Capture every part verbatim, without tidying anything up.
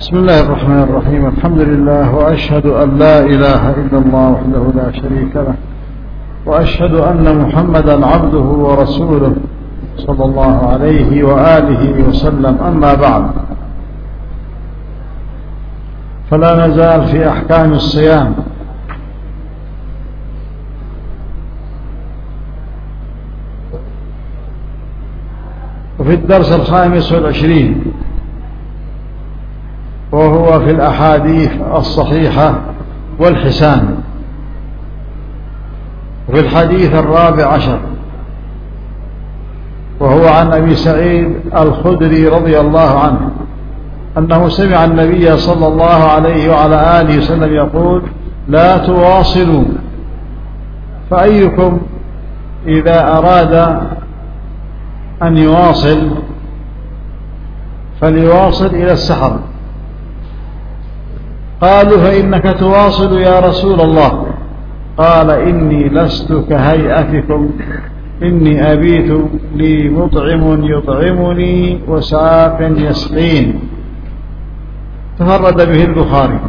بسم الله الرحمن الرحيم. الحمد لله، وأشهد أن لا إله إلا الله وحده لا شريك له، وأشهد أن محمدا عبده ورسوله صلى الله عليه وآله وسلم. أما بعد، فلا نزال في أحكام الصيام، وفي الدرس الخامس والعشرين، وهو في الأحاديث الصحيحة والحسان. وفي الحديث الرابع عشر، وهو عن أبي سعيد الخدري رضي الله عنه أنه سمع النبي صلى الله عليه وعلى آله وسلم يقول: لا تواصلوا، فأيكم إذا أراد أن يواصل فليواصل إلى السحر. قالوا: فإنك تواصل يا رسول الله؟ قال: إني لست كهيئتكم، إني أبيت لي مطعم يطعمني وساق يسقين. تفرد به البخاري.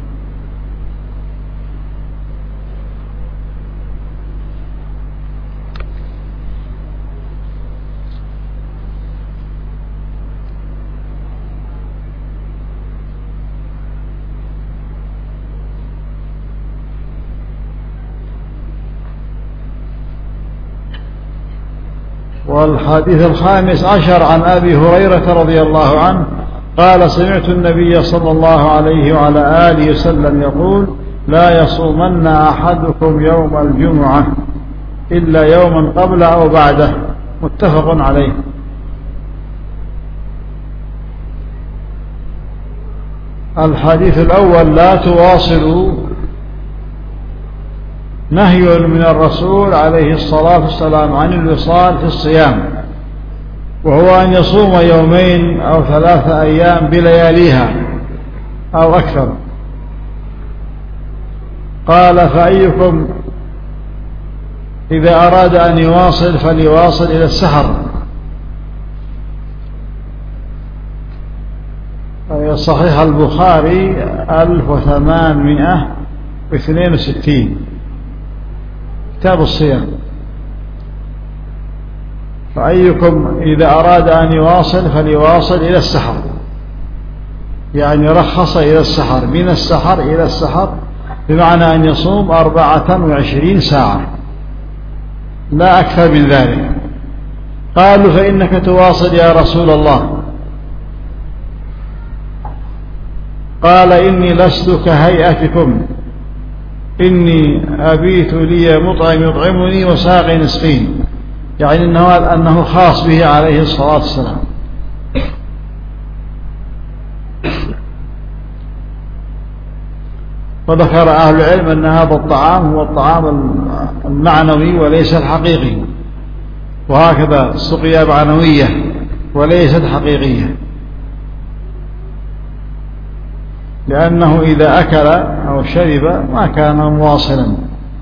والحديث الخامس عشر عن أبي هريرة رضي الله عنه قال: سمعت النبي صلى الله عليه وعلى آله وسلم يقول: لا يصومن أحدكم يوم الجمعة إلا يوما قبل أو بعده. متفق عليه. الحديث الأول: لا تواصلوا، نهي من الرسول عليه الصلاة والسلام عن الوصال في الصيام، وهو أن يصوم يومين أو ثلاثة أيام بلياليها أو أكثر. قال: فأيكم إذا أراد أن يواصل فليواصل إلى السحر. صحيح البخاري ألف وثمانمائة واثنين وستين، كتاب الصيام. فأيكم إذا أراد أن يواصل فليواصل إلى السحر، يعني رخص إلى السحر، من السحر إلى السحر، بمعنى أن يصوم أربعة وعشرين ساعة لا أكثر من ذلك. قالوا: فإنك تواصل يا رسول الله؟ قال: إني لست كهيئتكم، إني أبيت لي مطعم يطعمني وساق يسقين، يعني إنه, أنه خاص به عليه الصلاة والسلام. وذكر أهل العلم أن هذا الطعام هو الطعام المعنوي وليس الحقيقي، وهكذا السقيا معنوية وليست حقيقية، لأنه إذا أكل أو شرب ما كان مواصلا.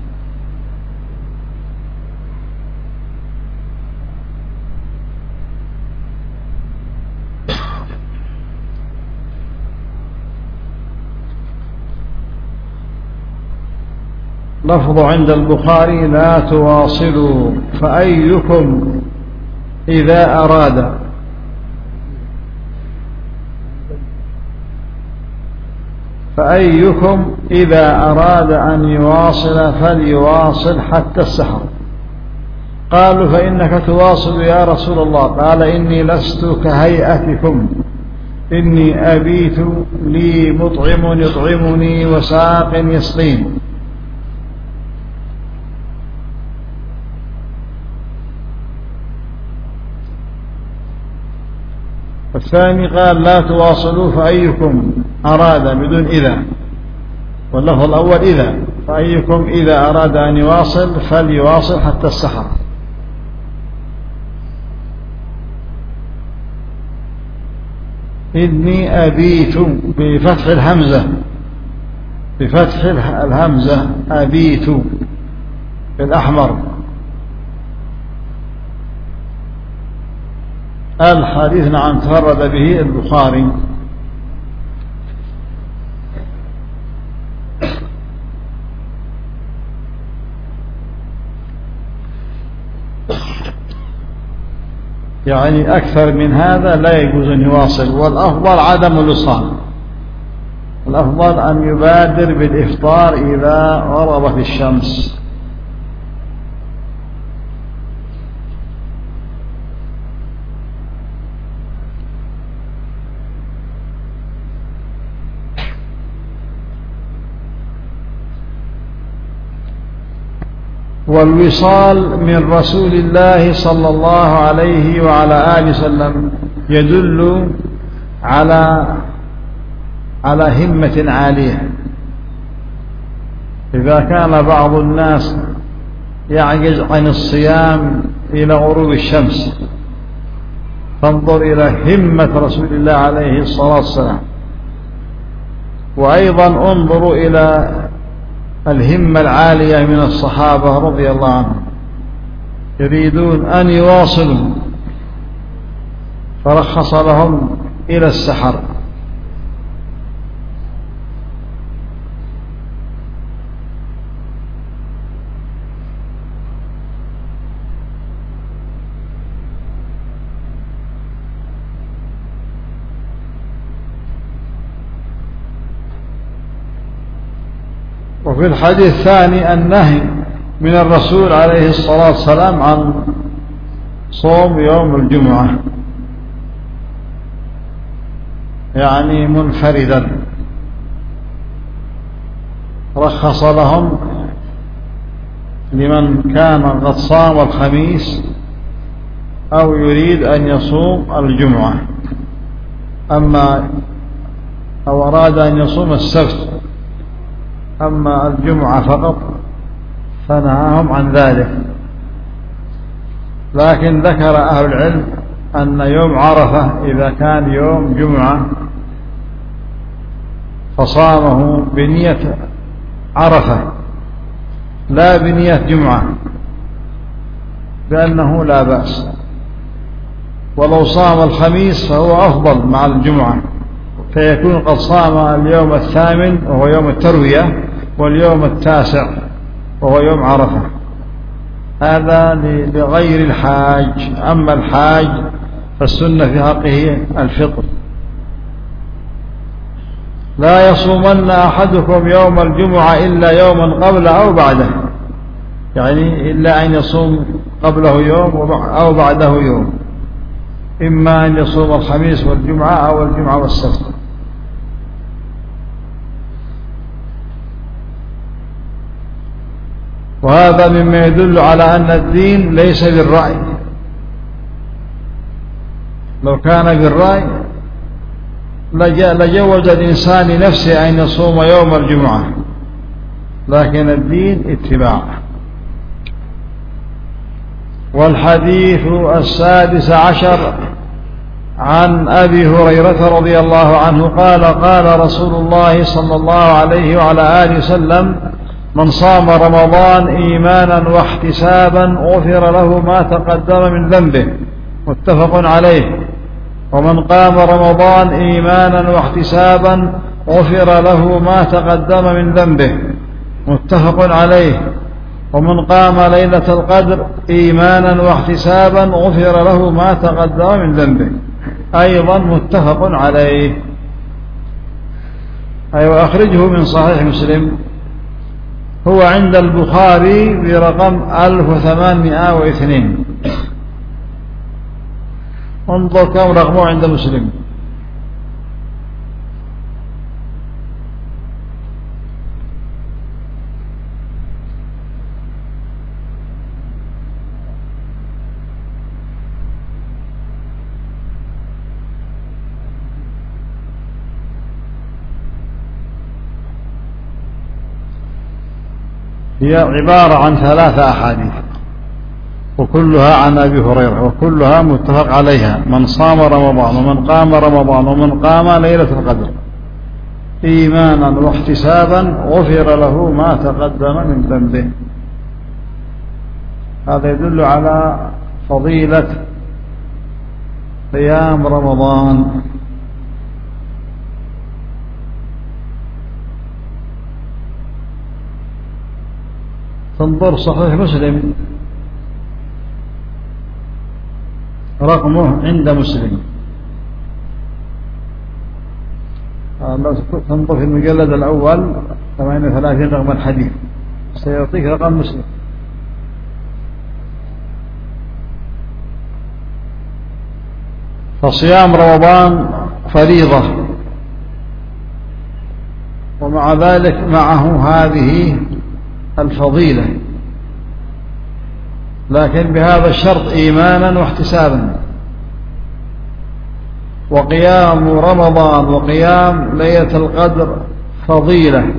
لفظ عند البخاري: لا تواصلوا، فأيكم إذا أراد. فأيكم إذا أراد أن يواصل فليواصل حتى السحر. قالوا: فإنك تواصل يا رسول الله؟ قال: إني لست كهيئتكم، إني أبيت لي مطعم يطعمني وساق يسقين. الثاني قال: لا تواصلوا، فأيكم أراد بدون إذا، واللفظ الأول إذا، فأيكم إذا أراد أن يواصل فليواصل حتى السحر. إني أبيت بفتح الهمزة، بفتح الهمزة أبيت بالأحمر. الحديث نعم تفرد به البخاري. يعني أكثر من هذا لا يجوز أن يواصل، والأفضل عدم الوصال، الأفضل أن يبادر بالإفطار إذا غربت الشمس. والوصال من رسول الله صلى الله عليه وعلى آله وسلم يدل على على همة عالية. إذا كان بعض الناس يعجز عن الصيام إلى غروب الشمس، فانظر إلى همة رسول الله عليه الصلاة والسلام. وأيضا انظروا إلى الهمة العالية من الصحابة رضي الله عنهم، يريدون أن يواصلوا فرخص لهم إلى السحر. وفي الحديث الثاني النهي من الرسول عليه الصلاة والسلام عن صوم يوم الجمعة، يعني منفردا، رخص لهم لمن كان قد صام الخميس أو يريد أن يصوم الجمعة، أما أو أراد أن يصوم السبت، أما الجمعة فقط فنهاهم عن ذلك. لكن ذكر أهل العلم أن يوم عرفة إذا كان يوم جمعة فصامه بنية عرفة لا بنية جمعة بأنه لا بأس، ولو صام الخميس فهو أفضل مع الجمعة، فيكون قد صام اليوم الثامن وهو يوم التروية واليوم التاسع وهو يوم عرفة. هذا لغير الحاج. أما الحاج فالسنة في حقه الفطر. لا يصومن أحدكم يوم الجمعة إلا يوما قبله أو بعده، يعني إلا أن يصوم قبله يوم أو بعده يوم، إما أن يصوم الخميس والجمعة أو الجمعة والسبت. وهذا مما يدل على أن الدين ليس بالرأي. لو كان بالرأي لجوز الإنسان لنفسه أن يصوم يوم الجمعة، لكن الدين اتباع. والحديث السادس عشر عن أبي هريرة رضي الله عنه قال قال رسول الله صلى الله عليه وعلى آله وسلم: من صام رمضان إيمانا واحتسابا غفر له ما تقدم من ذنبه، متفق عليه. ومن قام رمضان إيمانا واحتسابا غفر له ما تقدم من ذنبه، متفق عليه. ومن قام ليلة القدر إيمانا واحتسابا غفر له ما تقدم من ذنبه، أيضا متفق عليه. أي وأخرجه من صحيح مسلم، هو عند البخاري برقم ألف وثمانمائة واثنين. انظر كم رقمه عند مسلم. هي عبارة عن ثلاثة أحاديث وكلها عن أبي هريرة وكلها متفق عليها: من صام رمضان ومن قام رمضان ومن قام ليلة القدر إيمانا واحتسابا غفر له ما تقدم من ذنبه. هذا يدل على فضيلة قيام رمضان. تنظر صحيح مسلم رقمه عند مسلم. تنظر في المجلد الأول ثمانية وثلاثين رقم الحديث سيعطيك رقم مسلم. فصيام رمضان فريضة، ومع ذلك معه هذه الفضيلة، لكن بهذا الشرط إيمانا واحتسابا. وقيام رمضان وقيام ليلة القدر فضيلة،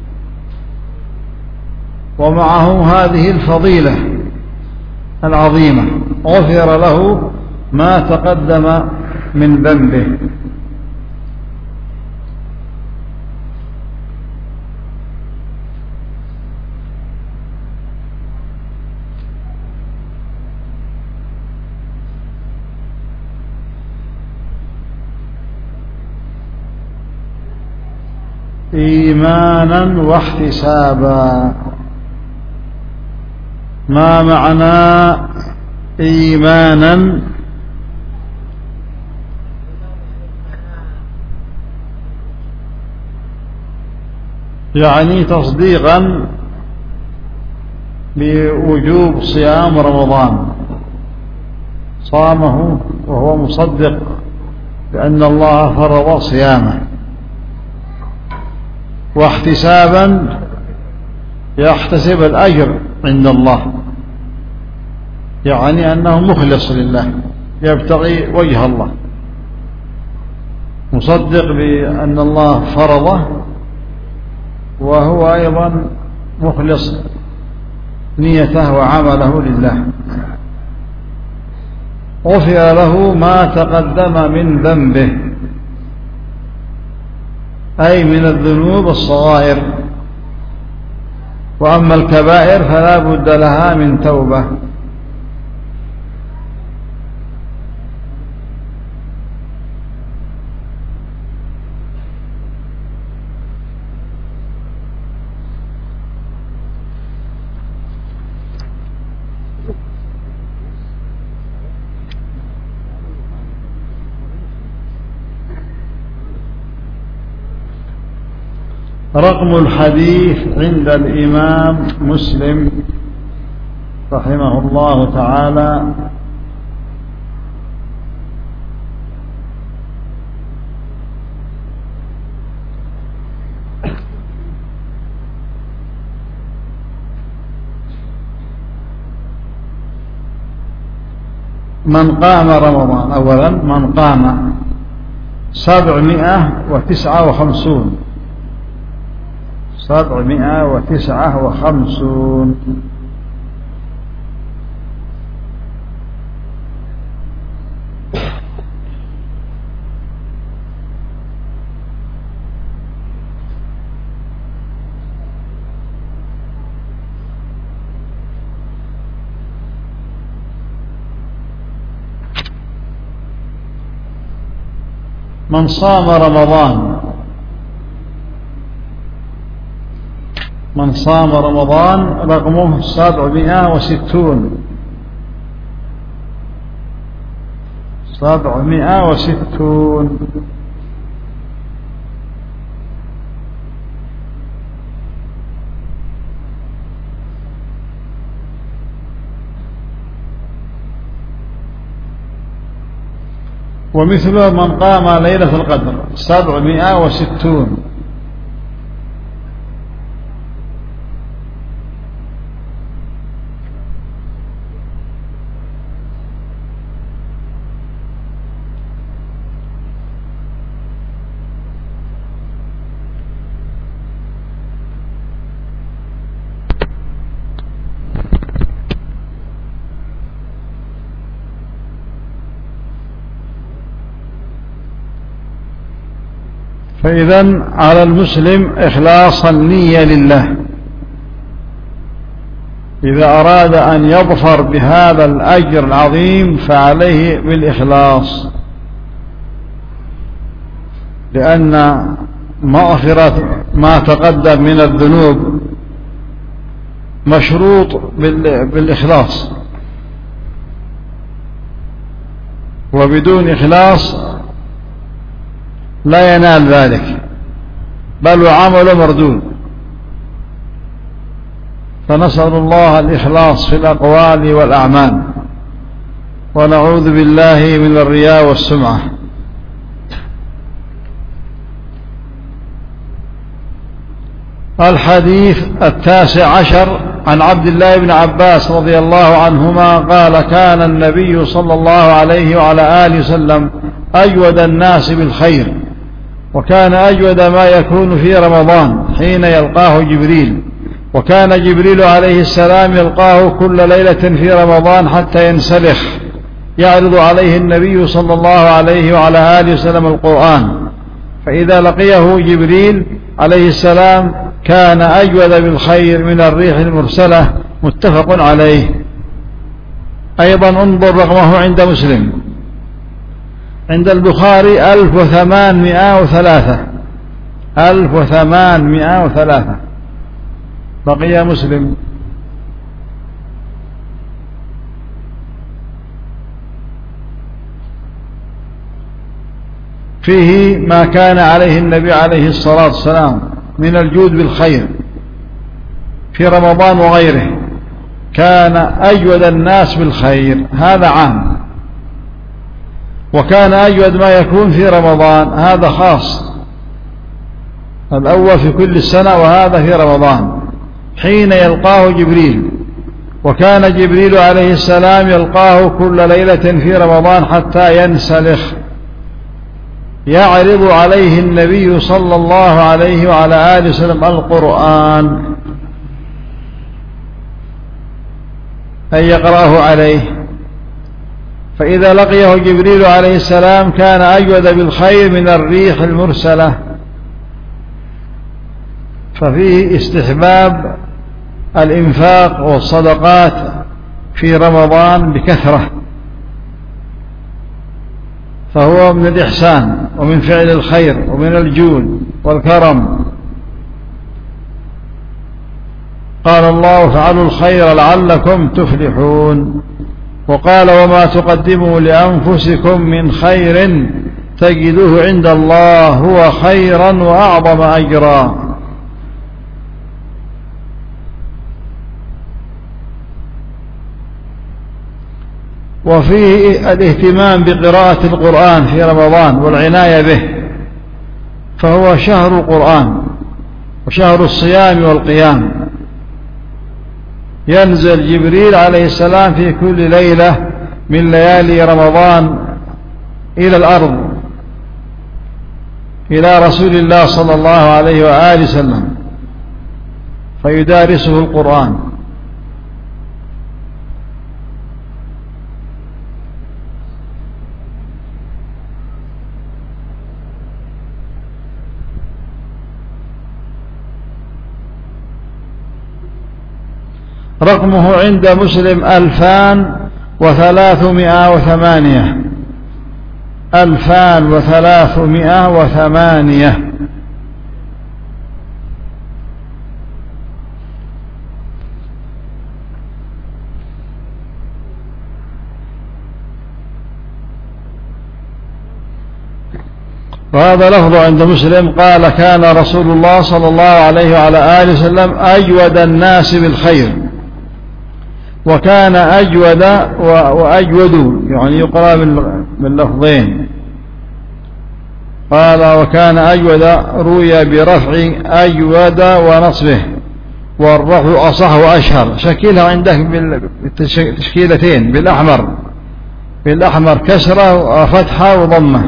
ومعه هذه الفضيلة العظيمة، غفر له ما تقدم من ذنبه. إيمانا واحتسابا. ما معنى إيمانا؟ يعني تصديقا بوجوب صيام رمضان، صامه وهو مصدق بأن الله فرض صيامه. واحتسابا يحتسب الأجر عند الله، يعني أنه مخلص لله يبتغي وجه الله، مصدق بأن الله فرضه وهو أيضا مخلص نيته وعمله لله. غفر له ما تقدم من ذنبه، أي من الذنوب الصغائر، وأما الكبائر فلا بد لها من توبة. رقم الحديث عند الإمام مسلم رحمه الله تعالى من قام رمضان، أولا من قام سبعمائة وتسعة وخمسون سبعمائة وتسعة وخمسون من صام رمضان من صام رمضان رقمه سبعمائة وستون سبعمائة وستون ومثله من قام ليلة القدر سبعمائة وستون. فإذن على المسلم إخلاص النية لله إذا أراد أن يظفر بهذا الأجر العظيم، فعليه بالإخلاص، لأن مغفرة ما تقدم من الذنوب مشروط بالإخلاص. وبدون إخلاص لا ينال ذلك، بل وعمل مردود. فنسأل الله الإخلاص في الأقوال والأعمال، ونعوذ بالله من الرياء والسمعة. الحديث التاسع عشر عن عبد الله بن عباس رضي الله عنهما قال: كان النبي صلى الله عليه وعلى آله وسلم أجود الناس بالخير، وكان أجود ما يكون في رمضان حين يلقاه جبريل، وكان جبريل عليه السلام يلقاه كل ليلة في رمضان حتى ينسلخ، يعرض عليه النبي صلى الله عليه وعلى آله وسلم القرآن، فإذا لقيه جبريل عليه السلام كان أجود بالخير من الريح المرسلة. متفق عليه. أيضا انظر رقمه عند مسلم. عند البخاري ألف وثمانمائة وثلاثة ألف وثمانمائة وثلاثة. بقي مسلم فيه ما كان عليه النبي عليه الصلاة والسلام من الجود بالخير في رمضان وغيره. كان أجود الناس بالخير، هذا عام، وكان أجود ما يكون في رمضان، هذا خاص، الأول في كل السنة وهذا في رمضان حين يلقاه جبريل. وكان جبريل عليه السلام يلقاه كل ليلة في رمضان حتى ينسلخ، يعرض عليه النبي صلى الله عليه وعلى آله وسلم القرآن، أن يقرأه عليه، فإذا لقيه جبريل عليه السلام كان أجود بالخير من الريح المرسلة. ففيه استحباب الإنفاق والصدقات في رمضان بكثرة، فهو من الإحسان ومن فعل الخير ومن الجود والكرم. قال الله: فعلوا الخير لعلكم تفلحون. وقال: وما تقدموا لأنفسكم من خير تجدوه عند الله هو خيرا وأعظم أجرا. وفيه الاهتمام بقراءة القرآن في رمضان والعناية به، فهو شهر القرآن وشهر الصيام والقيام. ينزل جبريل عليه السلام في كل ليلة من ليالي رمضان إلى الأرض إلى رسول الله صلى الله عليه وآله وسلم فيدارسه القرآن. رقمه عند مسلم ألفان وثلاثمائة وثمانية ألفان وثلاثمائة وثمانية. وهذا لفظ عند مسلم قال: كان رسول الله صلى الله عليه وعلى آله وسلم أجود الناس بالخير، وكان أجود وأجود، يعني يقرأ من لفظين. قال: وكان أجود روي برفع أجود ونصبه، والرفع أصح وأشهر. شكلها عندك بالتشكيلتين، بالأحمر بالأحمر كسرة وفتحة وضمة.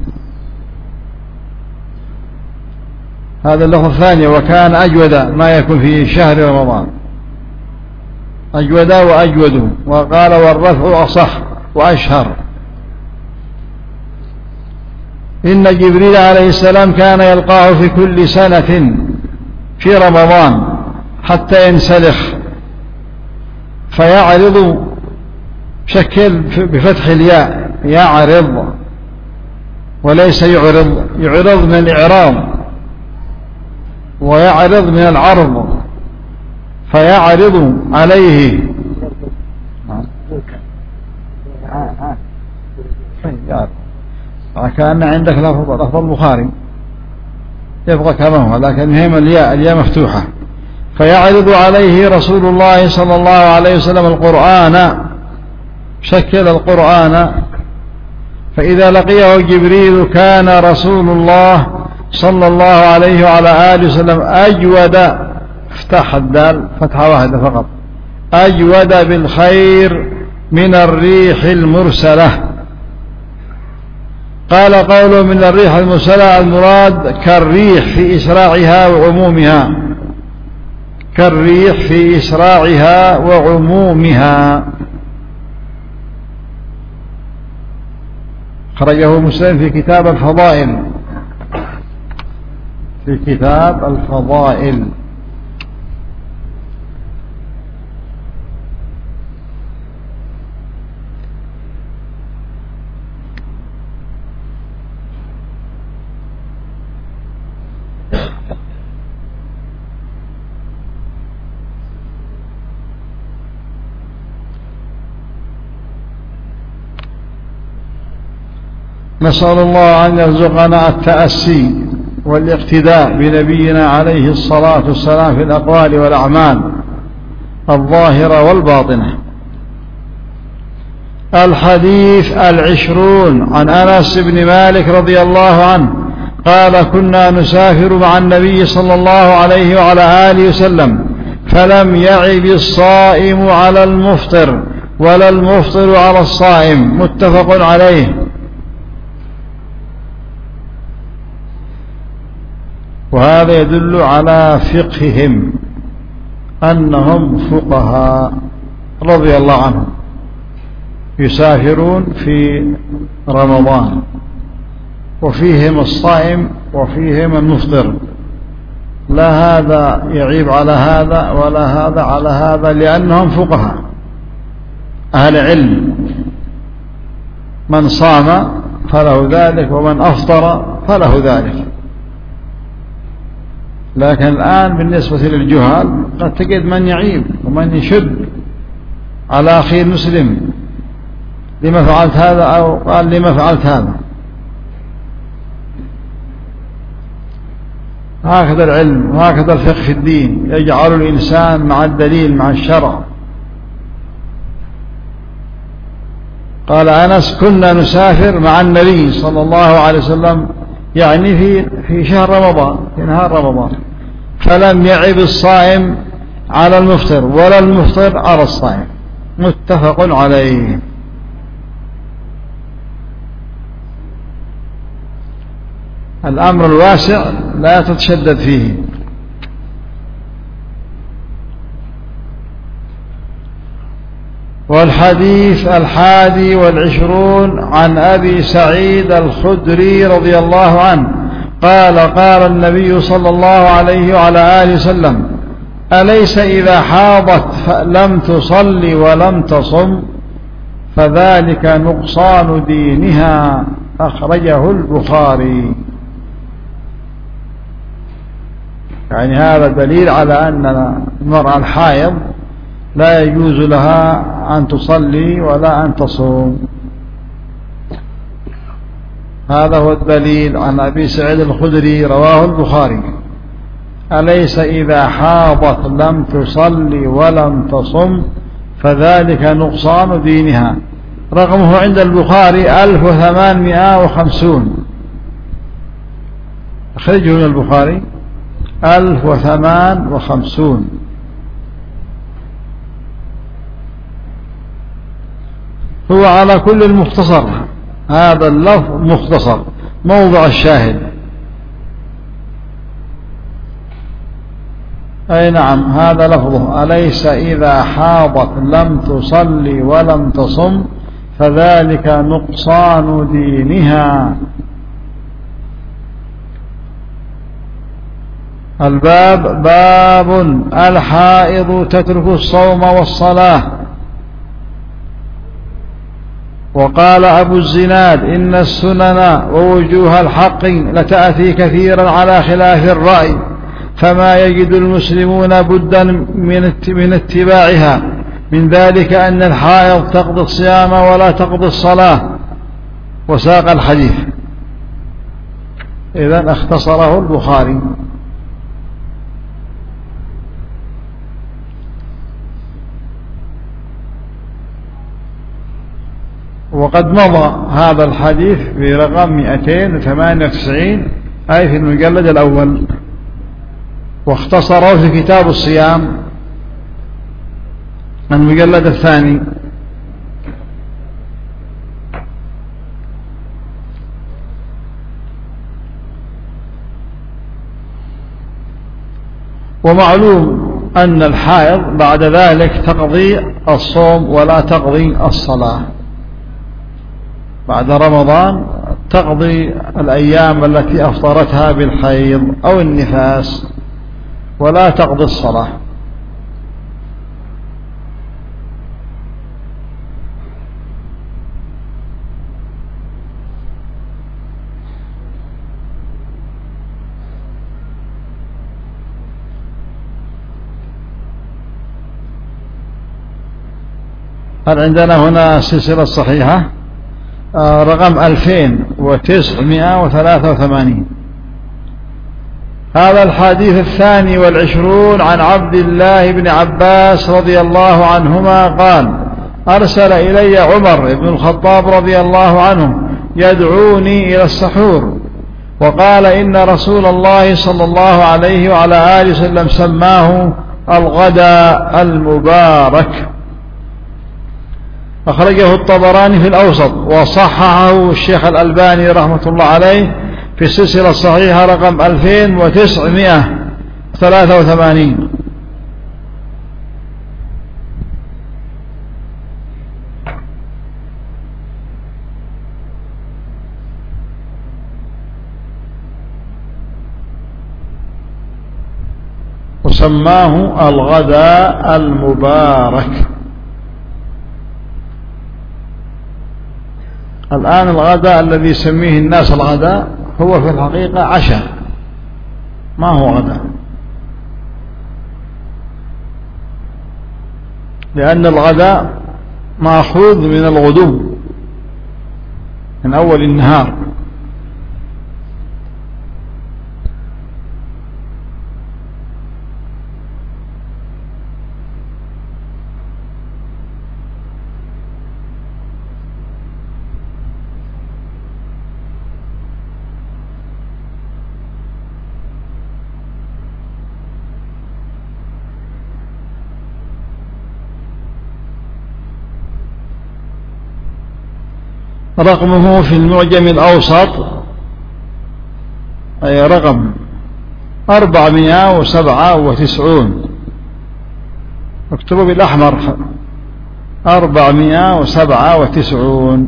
هذا اللفظ الثاني: وكان أجود ما يكون في شهر رمضان، أجود وأجود. وقال: والرفع أصح وأشهر. إن جبريل عليه السلام كان يلقاه في كل سنة في رمضان حتى ينسلخ، فيعرض، شكل بفتح الياء، يعرض وليس يعرض، يعرض من الإعراض ويعرض من العرض، فيعرض عليه. قال كأن عندك لفظ لفظ البخاري يبقى كما هو، لكن هم الياء الياء مفتوحة. فيعرض عليه رسول الله صلى الله عليه وسلم القرآن، شكل القرآن، فإذا لقيه جبريل كان رسول الله صلى الله عليه وعلى آله وسلم أجود، افتح الدال فتحة واحدة فقط، أجود بالخير من الريح المرسلة. قال قوله من الريح المرسلة المراد كالريح في إسراعها وعمومها، كالريح في إسراعها وعمومها. خرجه مسلم في كتاب الفضائل، في كتاب الفضائل. نسأل الله أن يرزقنا التأسي والاقتداء بنبينا عليه الصلاة والسلام في الأقوال والأعمال الظاهرة والباطنة. الحديث العشرون عن أنس بن مالك رضي الله عنه قال كنا نسافر مع النبي صلى الله عليه وعلى آله وسلم فلم يعب الصائم على المفطر ولا المفطر على الصائم، متفق عليه. وهذا يدل على فقههم أنهم فقهاء رضي الله عنهم، يسافرون في رمضان وفيهم الصائم وفيهم المفطر، لا هذا يعيب على هذا ولا هذا على هذا، لأنهم فقهاء أهل علم، من صام فله ذلك ومن أفطر فله ذلك. لكن الآن بالنسبة للجهال قد تجد من يعيب ومن يشد على أخي المسلم، لما فعلت هذا أو قال لما فعلت هذا. هكذا العلم وهكذا الفقه في الدين، يجعل الإنسان مع الدليل مع الشرع. قال أنس كنا نسافر مع النبي صلى الله عليه وسلم، يعني في في شهر رمضان، في نهار رمضان، فلم يعب الصائم على المفطر ولا المفطر على الصائم، متفق عليه. الأمر الواسع لا تتشدد فيه. والحديث الحادي والعشرون عن أبي سعيد الخدري رضي الله عنه قال قال النبي صلى الله عليه وعلى آله وسلم أليس إذا حاضت فلم تصلي ولم تصم فذلك نقصان دينها، أخرجه البخاري. يعني هذا دليل على أن المرأة الحائض لا يجوز لها أن تصلي ولا أن تصوم. هذا هو الدليل عن أبي سعيد الخدري رواه البخاري، أليس إذا حاضت لم تصلي ولم تصم فذلك نقصان دينها. رقمه عند البخاري ألف وثمانمائة وخمسون، أخرجه من البخاري ألف وثمان وخمسون. هو على كل المختصر، هذا اللفظ مختصر موضع الشاهد. أي نعم هذا لفظه أليس إذا حاضت لم تصلي ولم تصم فذلك نقصان دينها. الباب باب الحائض تترك الصوم والصلاة. وقال أبو الزناد إن السنن ووجوه الحق لتأتي كثيرا على خلاف الرأي، فما يجد المسلمون بدا من اتباعها، من ذلك أن الحائض تقضي الصيام ولا تقضي الصلاة، وساق الحديث. إذن اختصره البخاري. وقد مضى هذا الحديث برقم مئتين وثمانية وتسعين أي في المجلد الأول، واختصره في كتاب الصيام المجلد الثاني. ومعلوم أن الحائض بعد ذلك تقضي الصوم ولا تقضي الصلاة. بعد رمضان تقضي الأيام التي أفطرتها بالحيض أو النفاس ولا تقضي الصلاة. هل عندنا هنا السلسلة الصحيحة آه رقم ألفين وتسعمائة وثلاثة وثمانين. هذا الحديث الثاني والعشرون عن عبد الله بن عباس رضي الله عنهما قال: أرسل إلي عمر بن الخطاب رضي الله عنه يدعوني إلى السحور، وقال: إن رسول الله صلى الله عليه وعلى آله وسلم سماه الغداء المبارك. أخرجه الطبراني في الأوسط، وصححه الشيخ الألباني رحمة الله عليه في السلسلة الصحيحة رقم ألفين وتسعمائة وثلاثة وثمانين. وسماه الغداء المبارك. الآن الغداء الذي يسميه الناس الغداء هو في الحقيقة عشاء، ما هو غداء، لأن الغداء مأخوذ من الغدو، من أول النهار. رقمه في المعجم الأوسط أي رقم أربعمائة وسبعة وتسعون، اكتبوا بالأحمر أربعمائة وسبعة وتسعون.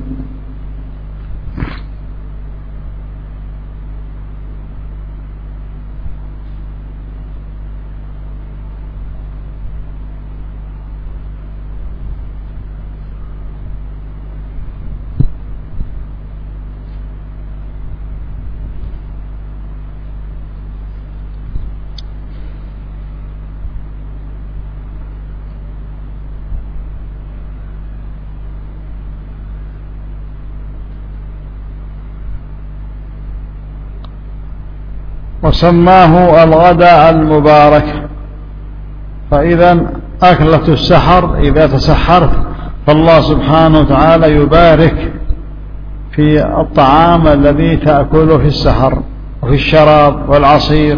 وسماه الغداء المبارك. فإذا أكلة السحر إذا تسحرت فالله سبحانه وتعالى يبارك في الطعام الذي تأكله في السحر وفي الشراب والعصير،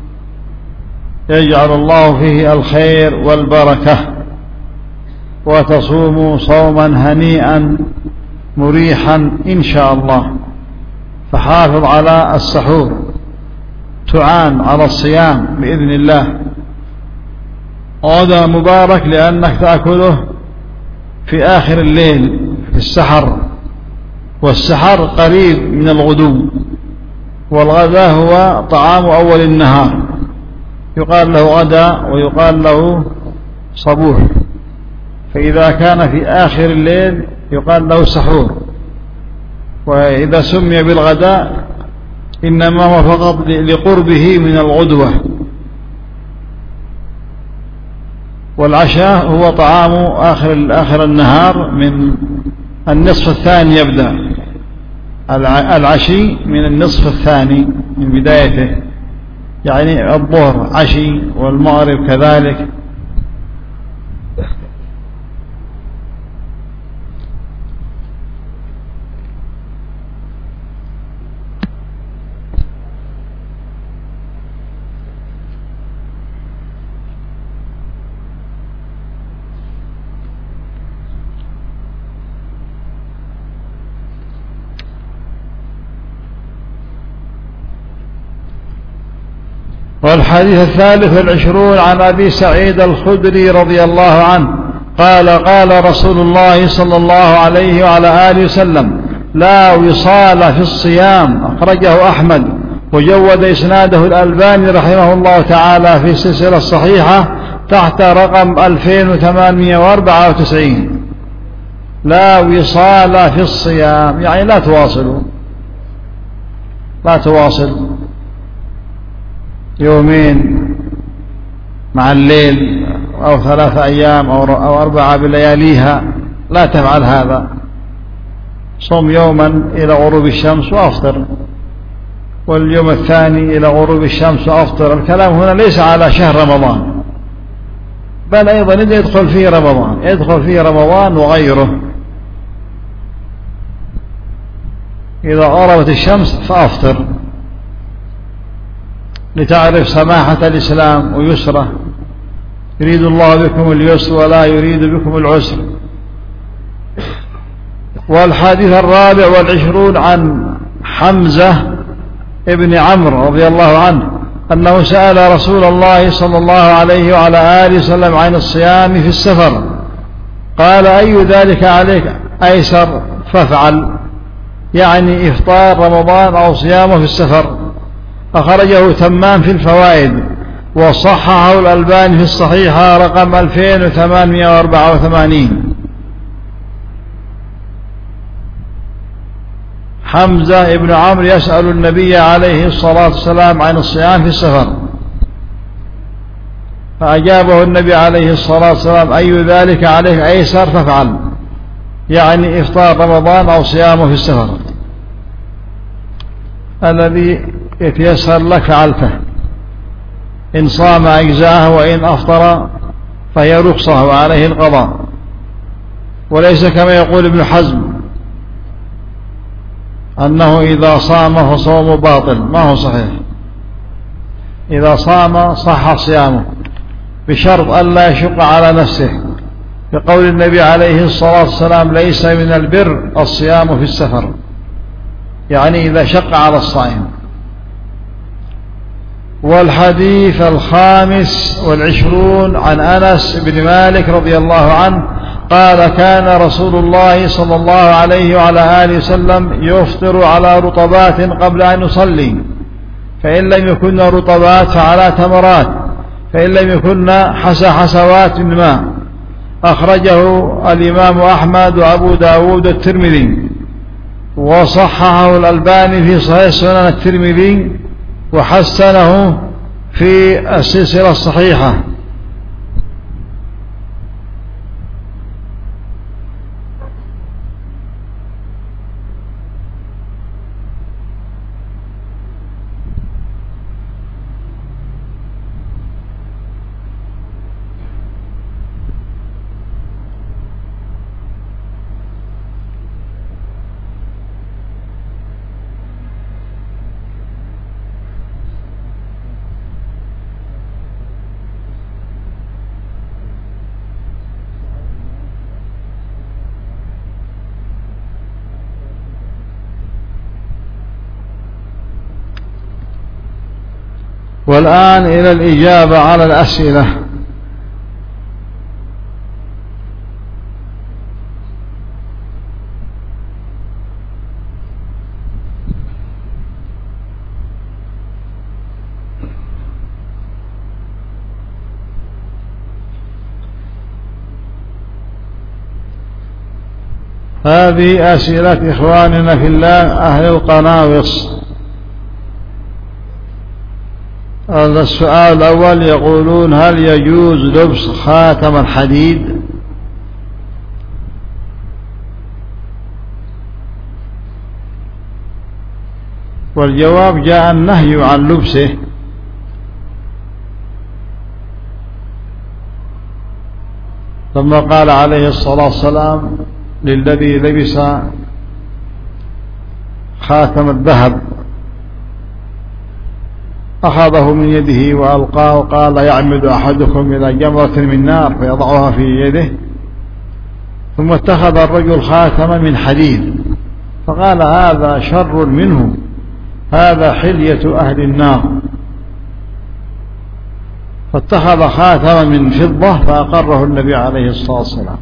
يجعل الله فيه الخير والبركة، وتصوم صوما هنيئا مريحا إن شاء الله. فحافظ على السحور، تعان على الصيام بإذن الله. هذا مبارك لأنك تأكله في آخر الليل في السحر، والسحر قريب من الغدو، والغداء هو طعام أول النهار، يقال له غداء ويقال له صبوح. فإذا كان في آخر الليل يقال له سحور. وإذا سمي بالغداء إنما هو فقط لقربه من الغدوة. والعشاء هو طعام آخر آخر النهار، من النصف الثاني يبدأ، العشي من النصف الثاني من بدايته، يعني الظهر عشي والمغرب كذلك. والحديث الثالث والعشرون عن أبي سعيد الخدري رضي الله عنه قال قال رسول الله صلى الله عليه وعلى آله وسلم: لا وصال في الصيام. أخرجه أحمد وجود إسناده الألباني رحمه الله تعالى في السلسلة الصحيحة تحت رقم ألفين وثمانمائة وأربعة وتسعين. لا وصال في الصيام يعني لا تواصلوا، لا تواصل يومين مع الليل أو ثلاثة أيام أو أربعة بلياليها، لا تفعل هذا. صم يوما إلى غروب الشمس وأفطر، واليوم الثاني إلى غروب الشمس وأفطر. الكلام هنا ليس على شهر رمضان، بل أيضا يدخل فيه رمضان، يدخل فيه رمضان وغيره. إذا غربت الشمس فأفطر لتعرف سماحة الإسلام ويسره. يريد الله بكم اليسر ولا يريد بكم العسر. والحديث الرابع والعشرون عن حمزة ابن عمرو رضي الله عنه أنه سأل رسول الله صلى الله عليه وعلى آله وسلم عن الصيام في السفر، قال: أي ذلك عليك أيسر فافعل، يعني إفطار رمضان أو صيامه في السفر. أخرجه تمام في الفوائد وصححه الألباني في الصحيحة رقم ألفين وثمانمائة وأربعة وثمانين. حمزة ابن عمرو يسأل النبي عليه الصلاة والسلام عن الصيام في السفر، فأجابه النبي عليه الصلاة والسلام: أي ذلك عليك أيسر فافعل، يعني إفطار رمضان أو صيامه في السفر. الذي يتيسر لك فعلته، إن صام أجزاءه وإن أفطر فهي رخصة وعليه القضاء. وليس كما يقول ابن حزم أنه إذا صام فصوم باطل، ما هو صحيح. إذا صام صح صيامه بشرط أن لا يشق على نفسه، بقول النبي عليه الصلاة والسلام: ليس من البر الصيام في السفر، يعني إذا شق على الصائم. والحديث الخامس والعشرون عن أنس بن مالك رضي الله عنه قال: كان رسول الله صلى الله عليه وعلى آله وسلم يفطر على رطبات قبل أن يصلي، فإن لم يكن رطبات فعلى تمرات، فإن لم يكن حس حسوات من ماء. أخرجه الإمام أحمد وأبو داود الترمذي، وصححه الألباني في صحيح سنن الترمذي، وحسنه في السلسلة الصحيحة. والآن إلى الإجابة على الأسئلة. هذه أسئلة إخواننا في الله أهل القناوص. السؤال الأول يقولون: هل يجوز لبس خاتم الحديد؟ والجواب جاء النهي عن لبسه، لما قال عليه الصلاة والسلام للذي لبس خاتم الذهب أخذه من يده وألقاه وقال يعمد أحدكم إلى جمرة من نار فيضعها في يده، ثم اتخذ الرجل خاتما من حديد فقال هذا شر منه، هذا حلية أهل النار، فاتخذ خاتما من فضة فأقره النبي عليه الصلاة والسلام.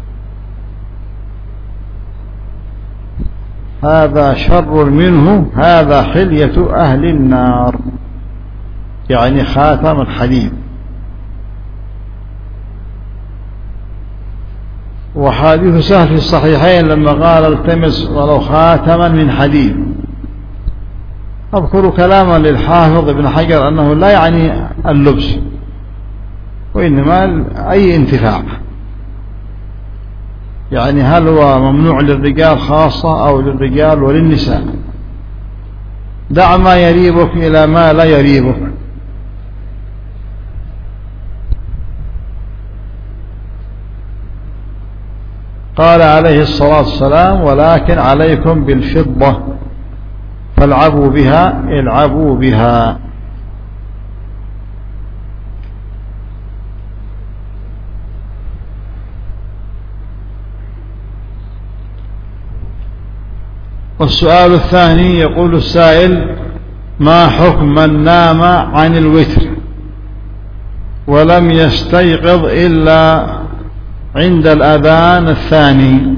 هذا شر منه، هذا حلية أهل النار، يعني خاتم الحديد. وحديث سهل في الصحيحين لما قال التمس ولو خاتما من حديد. أذكر كلاما للحافظ ابن حجر أنه لا يعني اللبس، وإنما أي انتفاع، يعني هل هو ممنوع للرجال خاصة أو للرجال وللنساء. دع ما يريبك إلى ما لا يريبك. قال عليه الصلاة والسلام ولكن عليكم بالفضة فالعبوا بها، العبوا بها. والسؤال الثاني يقول السائل ما حكم من نام عن الوتر ولم يستيقظ إلا عند الأذان الثاني؟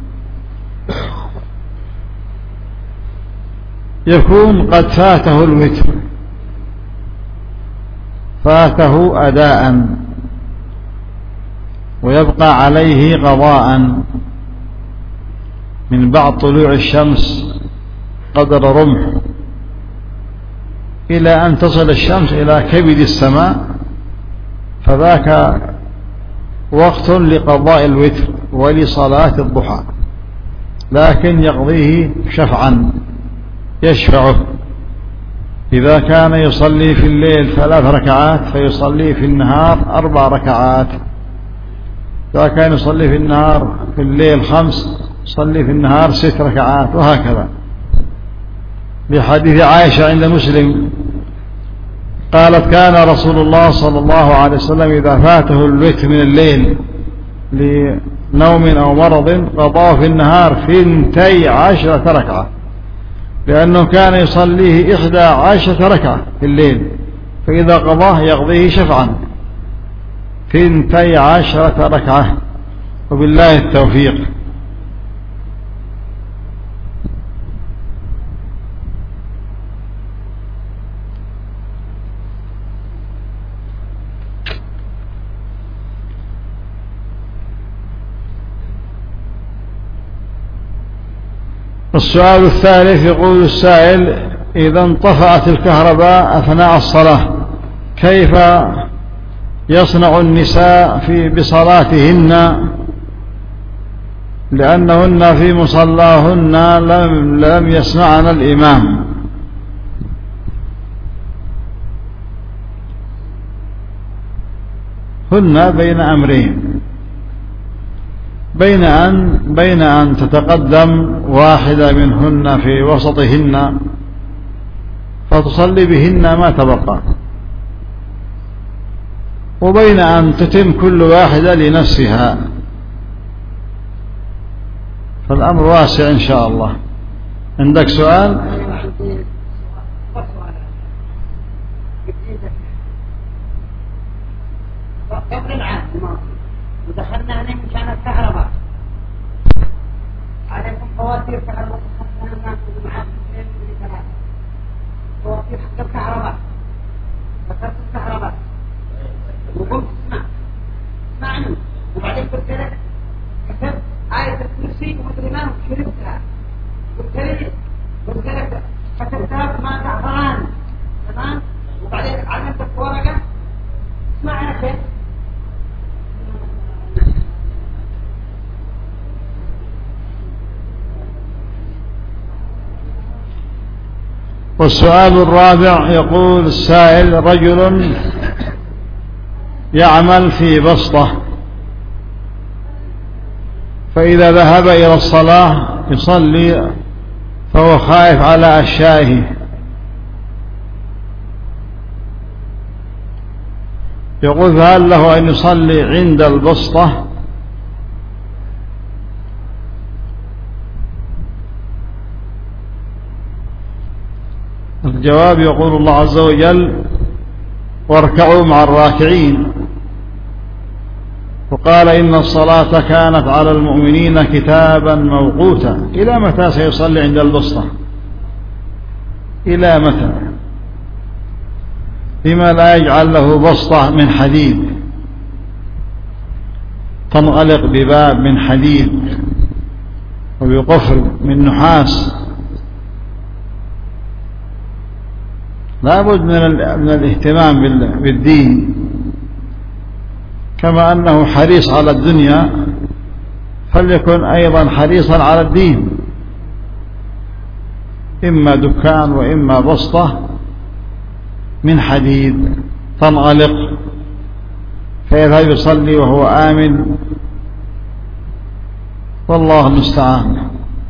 يكون قد فاته الوتر، فاته أداء، ويبقى عليه قضاء من بعد طلوع الشمس قدر رمح إلى أن تصل الشمس إلى كبد السماء، فذاك وقت لقضاء الوتر ولصلاة الضحى، لكن يقضيه شفعا، يشفعه. إذا كان يصلي في الليل ثلاث ركعات فيصلي في النهار أربع ركعات، إذا كان يصلي في النهار في الليل خمس يصلي في النهار ست ركعات، وهكذا. بحديث عائشة عند مسلم قالت كان رسول الله صلى الله عليه وسلم إذا فاته الوتر من الليل لنوم أو مرض قضاه في النهار ثنتي عشرة ركعة، لأنه كان يصليه إحدى عشرة ركعة في الليل، فإذا قضاه يقضيه شفعا ثنتي عشرة ركعة، وبالله التوفيق. السؤال الثالث يقول السائل إذا انطفأت الكهرباء أثناء الصلاة كيف يصنع النساء في بصلاتهن، لأنهن في مصلاهن لم, لم يسمعن الإمام؟ هن بين أمرين، بين أن, بين أن تتقدم واحدة منهن في وسطهن فتصلي بهن ما تبقى، وبين أن تتم كل واحدة لنفسها، فالأمر واسع إن شاء الله. عندك سؤال؟ قبل العام ودخلنا هنا مشان الكهرباء عليكم فواتير كهرباء، دخلنا هنا معاكم اثنين من ثلاثة فواتير حق الكهرباء، دخلت الكهرباء وقمت اسمع اسمعني، وبعدين قلت لك كتبت آية الكرسي ومدري ما شربتها، قلت لي قلت لك كتبتها ما تعفران تمام، وبعدين علمتك ورقة اسمع أنا كيف السؤال الرابع يقول السائل: رجل يعمل في بسطة، فإذا ذهب إلى الصلاة يصلي فهو خائف على أشيائه، يقول: فهل له أن يصلي عند البسطة؟ الجواب: يقول الله عز وجل: واركعوا مع الراكعين، وقال: إن الصلاة كانت على المؤمنين كتابا موقوتا. إلى متى سيصلي عند البسطة؟ إلى متى؟ لما لا يجعل له بسطة من حديد تنغلق بباب من حديد وبقفل من نحاس؟ لا بد من الاهتمام بالدين، كما أنه حريص على الدنيا فليكن أيضا حريصا على الدين، إما دكان وإما بسطة من حديد تنغلق فيذهب يصلي وهو آمن، والله المستعان.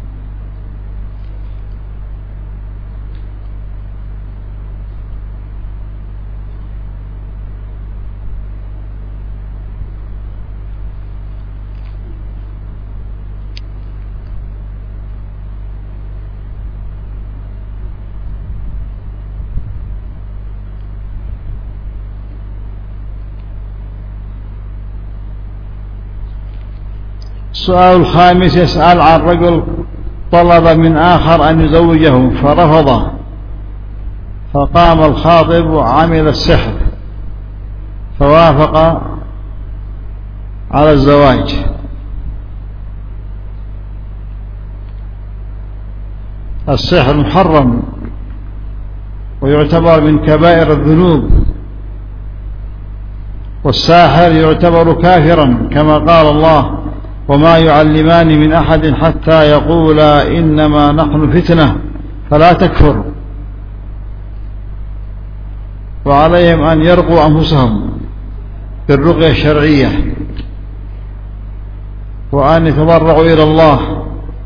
السؤال الخامس يسأل عن رجل طلب من آخر أن يزوجه فرفض، فقام الخاطب وعمل السحر فوافق على الزواج، السحر محرم ويعتبر من كبائر الذنوب، والساحر يعتبر كافرا، كما قال الله: وما يعلمان من أحد حتى يقولا إنما نحن فتنة فلا تكفر. وعليهم أن يرقوا أنفسهم بالرقية الشرعية، وأن يتضرعوا إلى الله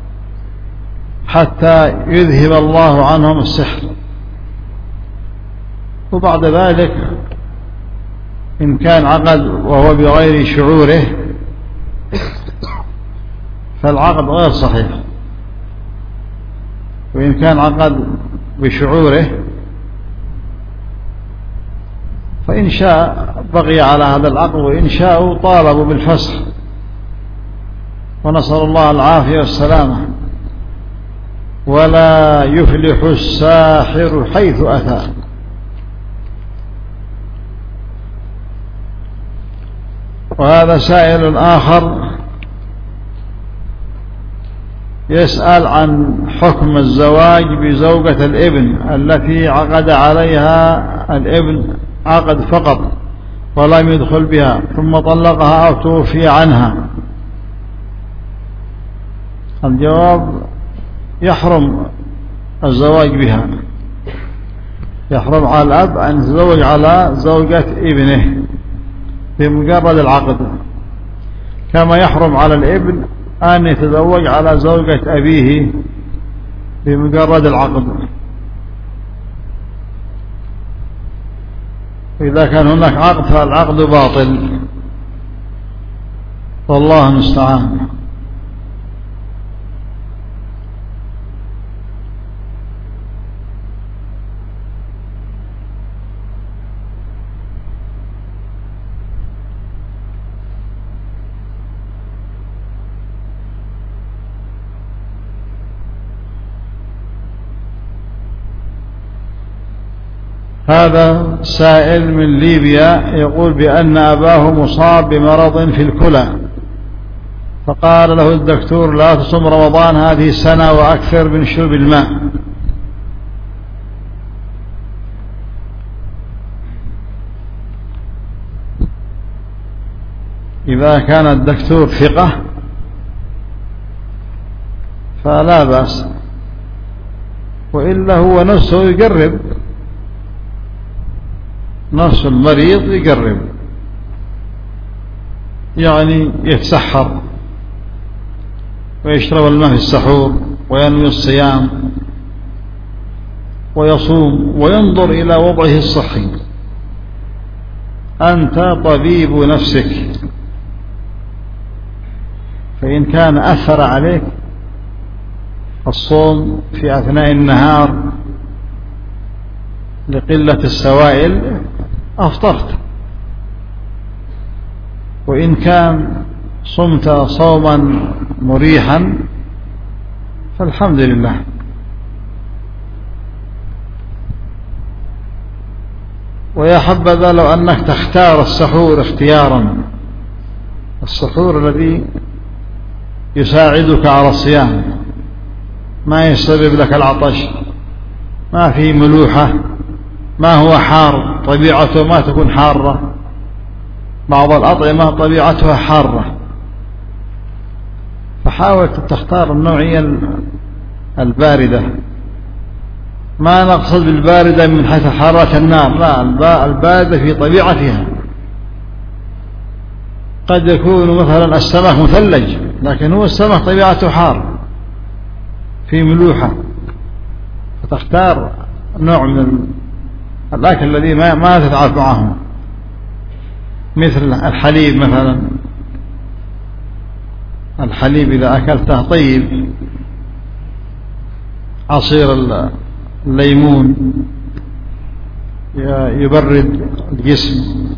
حتى يذهب الله عنهم السحر، وبعد ذلك إن كان عقد وهو بغير شعوره فالعقد غير صحيح، وإن كان عقد بشعوره فإن شاء بقي على هذا العقد، وإن شاءوا طالبوا بالفسخ، ونسأل الله العافية والسلامة. ولا يفلح الساحر حيث أتى. وهذا سائل آخر يسأل عن حكم الزواج بزوجة الابن التي عقد عليها الابن عقد فقط ولم يدخل بها، ثم طلقها أو توفي عنها. الجواب: يحرم الزواج بها، يحرم على الأب أن يتزوج على زوجة ابنه بمجرد العقد، كما يحرم على الابن أن يتزوج على زوجة أبيه بمجرد العقد. إذا كان هناك عقد فالعقد باطل، والله المستعان. هذا سائل من ليبيا يقول بأن أباه مصاب بمرض في الكلى، فقال له الدكتور: لا تصم رمضان هذه السنة وأكثر من شرب الماء. إذا كان الدكتور ثقة فلا بأس، وإلا هو نفسه يقرب، نفس المريض يقرب، يعني يتسحر ويشرب الماء في السحور وينوي الصيام ويصوم وينظر إلى وضعه الصحي. أنت طبيب نفسك، فإن كان أثر عليك الصوم في أثناء النهار لقلة السوائل أفطرت، وإن كان صمت صوما مريحا فالحمد لله. ويا حبذا لو أنك تختار السحور اختيارا، السحور الذي يساعدك على الصيام، ما يسبب لك العطش، ما فيه ملوحة، ما هو حار، طبيعته ما تكون حارة، بعض الأطعمة طبيعتها حارة، فحاول تختار النوعية الباردة. ما نقصد بالباردة من حيث حرارة النار، لا، الباردة في طبيعتها. قد يكون مثلا السمك مثلج، لكن هو السمك طبيعته حار في ملوحة، فتختار نوع من الأكل الذي ما, ما تتعاطى معه، مثل الحليب مثلا. الحليب إذا أكلته طيب، عصير الليمون يبرد الجسم.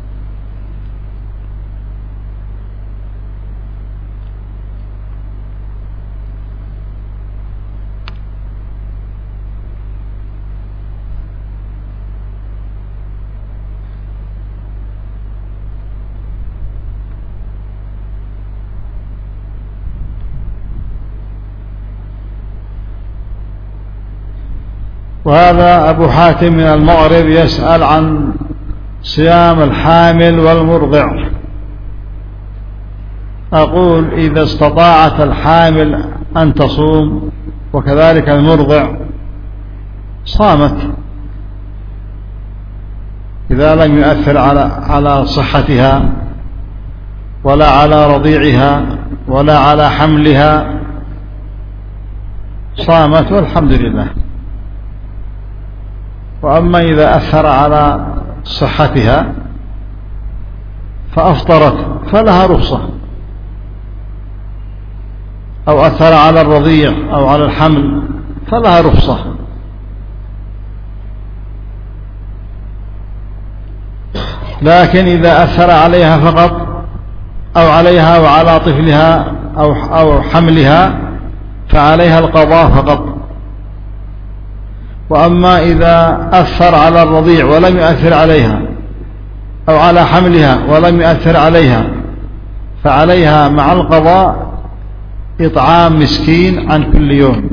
وهذا أبو حاتم من المغرب يسأل عن صيام الحامل والمرضع. أقول إذا استطاعت الحامل أن تصوم وكذلك المرضع صامت، إذا لم يؤثر على على صحتها ولا على رضيعها ولا على حملها، صامت والحمد لله. وأما إذا أثر على صحتها فأفطرت فلها رخصة، أو أثر على الرضيع أو على الحمل فلها رخصة. لكن إذا أثر عليها فقط أو عليها وعلى طفلها أو أو حملها فعليها القضاء فقط. وأما إذا أثر على الرضيع ولم يؤثر عليها أو على حملها ولم يؤثر عليها فعليها مع القضاء إطعام مسكين عن كل يوم.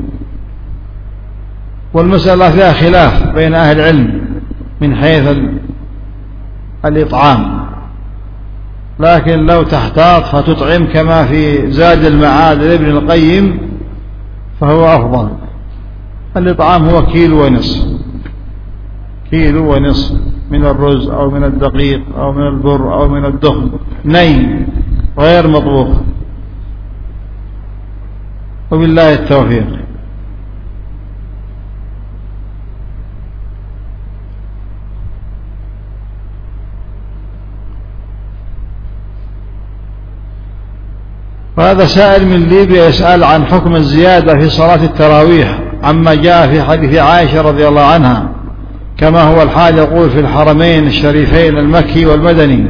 والمسألة فيها خلاف بين أهل العلم من حيث الإطعام، لكن لو تحتاط فتطعم كما في زاد المعاد لابن القيم فهو أفضل. الإطعام هو كيلو ونصف، كيلو ونصف من الرز أو من الدقيق أو من البر أو من الدخن ني غير مطبوخ، وبالله التوفيق. وهذا سائل من ليبيا يسأل عن حكم الزيادة في صلاة التراويح عما جاء في حديث عائشة رضي الله عنها، كما هو الحال يقول في الحرمين الشريفين المكي والمدني.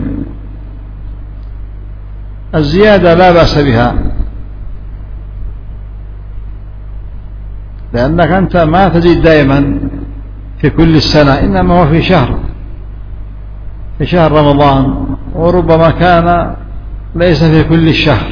الزيادة لا بأس بها، لأنك أنت ما تزيد دائما في كل السنة، إنما هو في شهر في شهر رمضان، وربما كان ليس في كل الشهر.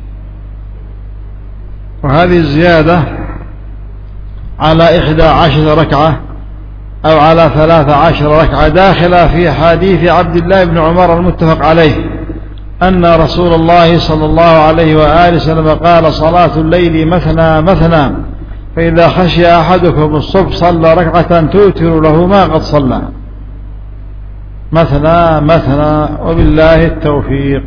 وهذه الزيادة على إحدى عشر ركعة أو على ثلاث عشر ركعة داخلة في حديث عبد الله بن عمر المتفق عليه أن رسول الله صلى الله عليه وآله وسلم قال: صلاة الليل مثنى مثنى فإذا خشي أحدكم الصبح صلى ركعة توتر له ما قد صلى، مثنى مثنى، وبالله التوفيق.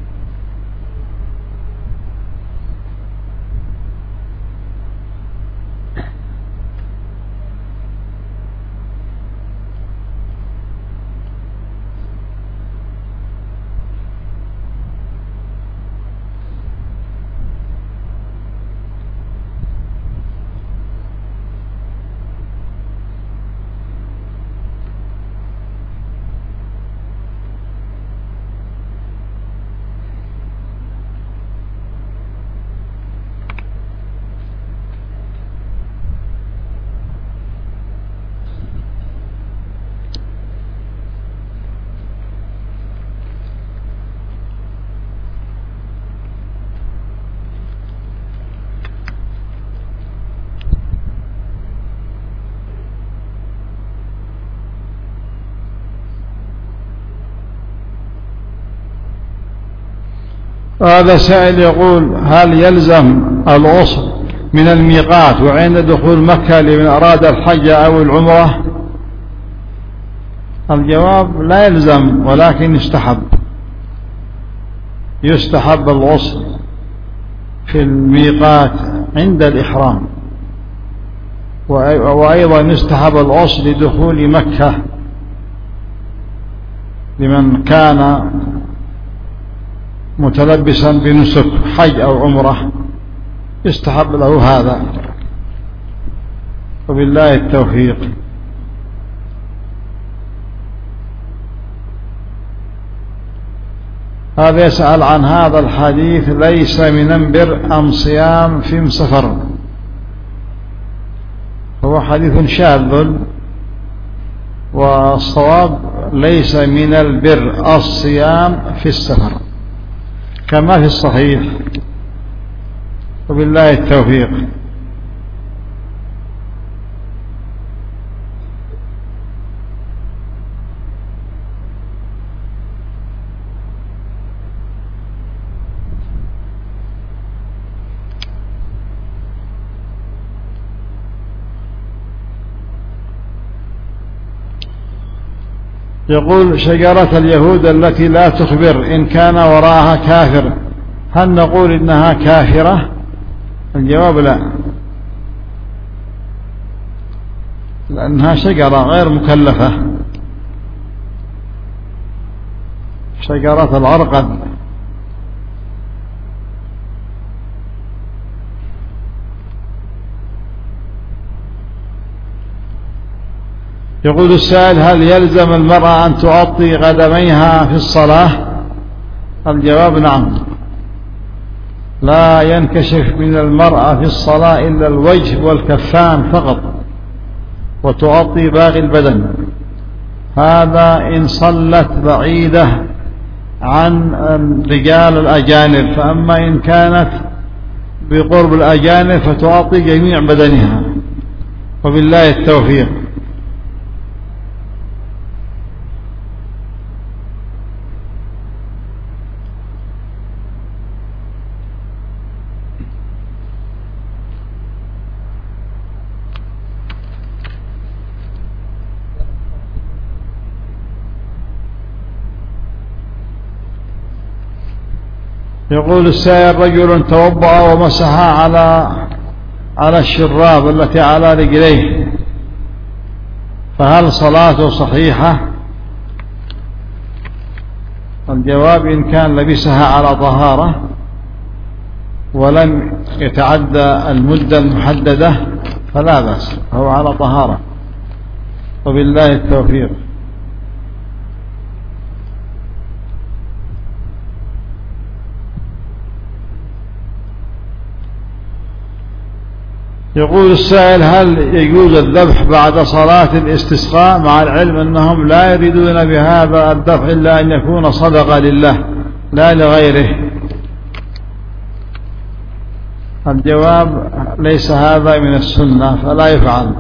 هذا سائل يقول: هل يلزم الغسل من الميقات وعند دخول مكة لمن أراد الحج أو العمرة؟ الجواب: لا يلزم، ولكن يستحب يستحب الغسل في الميقات عند الإحرام، وأيضا يستحب الغسل لدخول مكة لمن كان متلبسا بنسك حج أو عمرة، يستحب له هذا، وبالله التوفيق. هذا يسأل عن هذا الحديث: ليس من بر أم صيام في سفر. هو حديث شاذ، والصواب ليس من البر الصيام في السفر كما في الصحيح، وبالله التوفيق. يقول: شجرة اليهود التي لا تخبر إن كان وراءها كافر، هل نقول إنها كافرة؟ الجواب: لا، لأنها شجرة غير مكلفة، شجرة العرقد. يقول السائل: هل يلزم المرأة أن تغطي قدميها في الصلاة؟ الجواب: نعم، لا ينكشف من المرأة في الصلاة إلا الوجه والكفان فقط، وتغطي باقي البدن، هذا إن صلت بعيدة عن الرجال الأجانب، فأما إن كانت بقرب الأجانب فتغطي جميع بدنها، وبالله التوفيق. يقول السائل: رجل توضأ ومسح على على الشراب التي على رجليه، فهل صلاته صحيحة؟ الجواب: إن كان لبسها على طهارة ولم يتعدى المدة المحددة فلا بأس، هو على طهارة، وبالله التوفيق. يقول السائل: هل يجوز الذبح بعد صلاة الاستسقاء، مع العلم أنهم لا يريدون بهذا الذبح إلا أن يكون صدقة لله لا لغيره؟ الجواب: ليس هذا من السنة، فلا يفعل،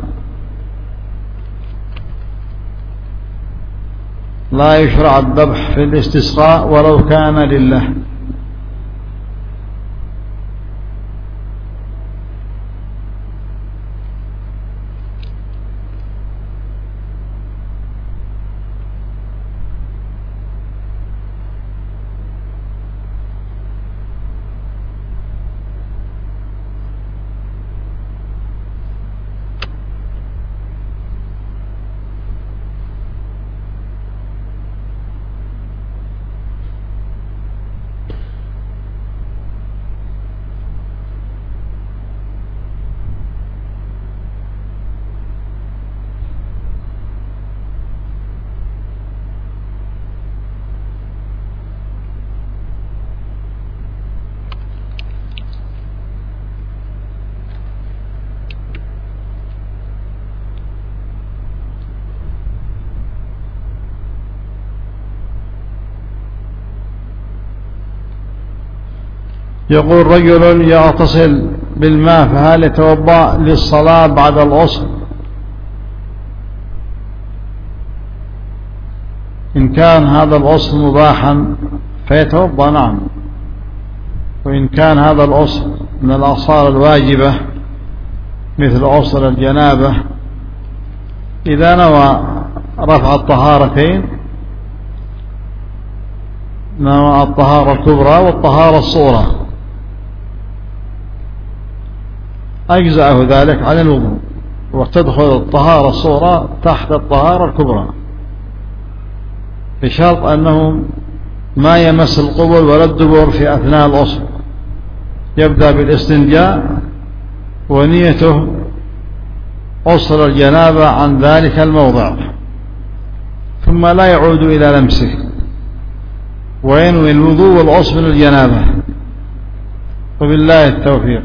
لا يشرع الذبح في الاستسقاء ولو كان لله. يقول رجل يغتسل بالماء فهل يتوضأ للصلاة بعد الغسل؟ إن كان هذا الغسل مباحا فيتوضأ نعم، وإن كان هذا الغسل من الأغسال الواجبة مثل غسل الجنابة إذا نوى رفع الطهارتين، نوى الطهارة الكبرى والطهارة الصغرى، أجزأه ذلك عن الوضوء، وتدخل الطهارة الصغرى تحت الطهارة الكبرى بشرط أنه ما يمس القبل ولا الدبر في أثناء الغسل. يبدأ بالاستنجاء ونيته غسل الجنابة عن ذلك الموضع، ثم لا يعود إلى لمسه، وينوي الوضوء والغسل من الجنابة، وبالله التوفيق.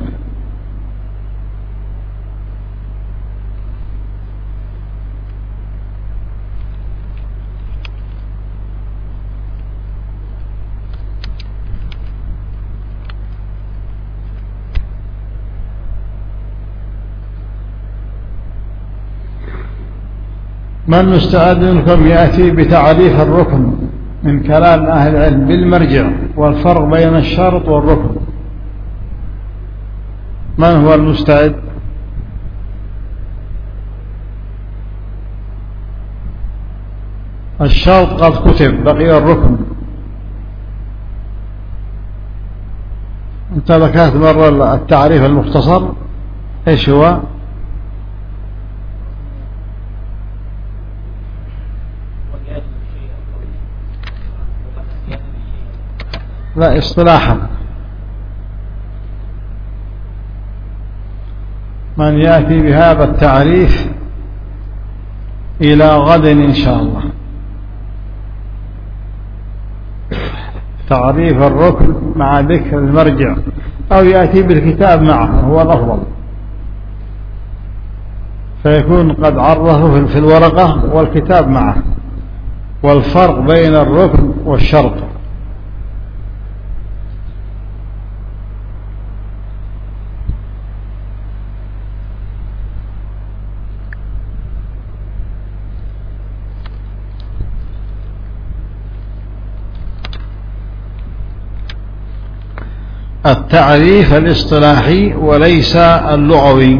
من مستعد منكم يأتي بتعريف الركن من كلام أهل العلم بالمرجع والفرق بين الشرط والركن؟ من هو المستعد؟ الشرط قد كتب، بقي الركن. انت ذكرت مرة التعريف المختصر، ايش هو؟ لا، اصطلاحا من يأتي بهذا التعريف إلى غد إن شاء الله. تعريف الركن مع ذكر المرجع، أو يأتي بالكتاب معه هو الأفضل، فيكون قد عرفه في الورقة والكتاب معه، والفرق بين الركن والشرط. التعريف الاصطلاحي وليس اللغوي.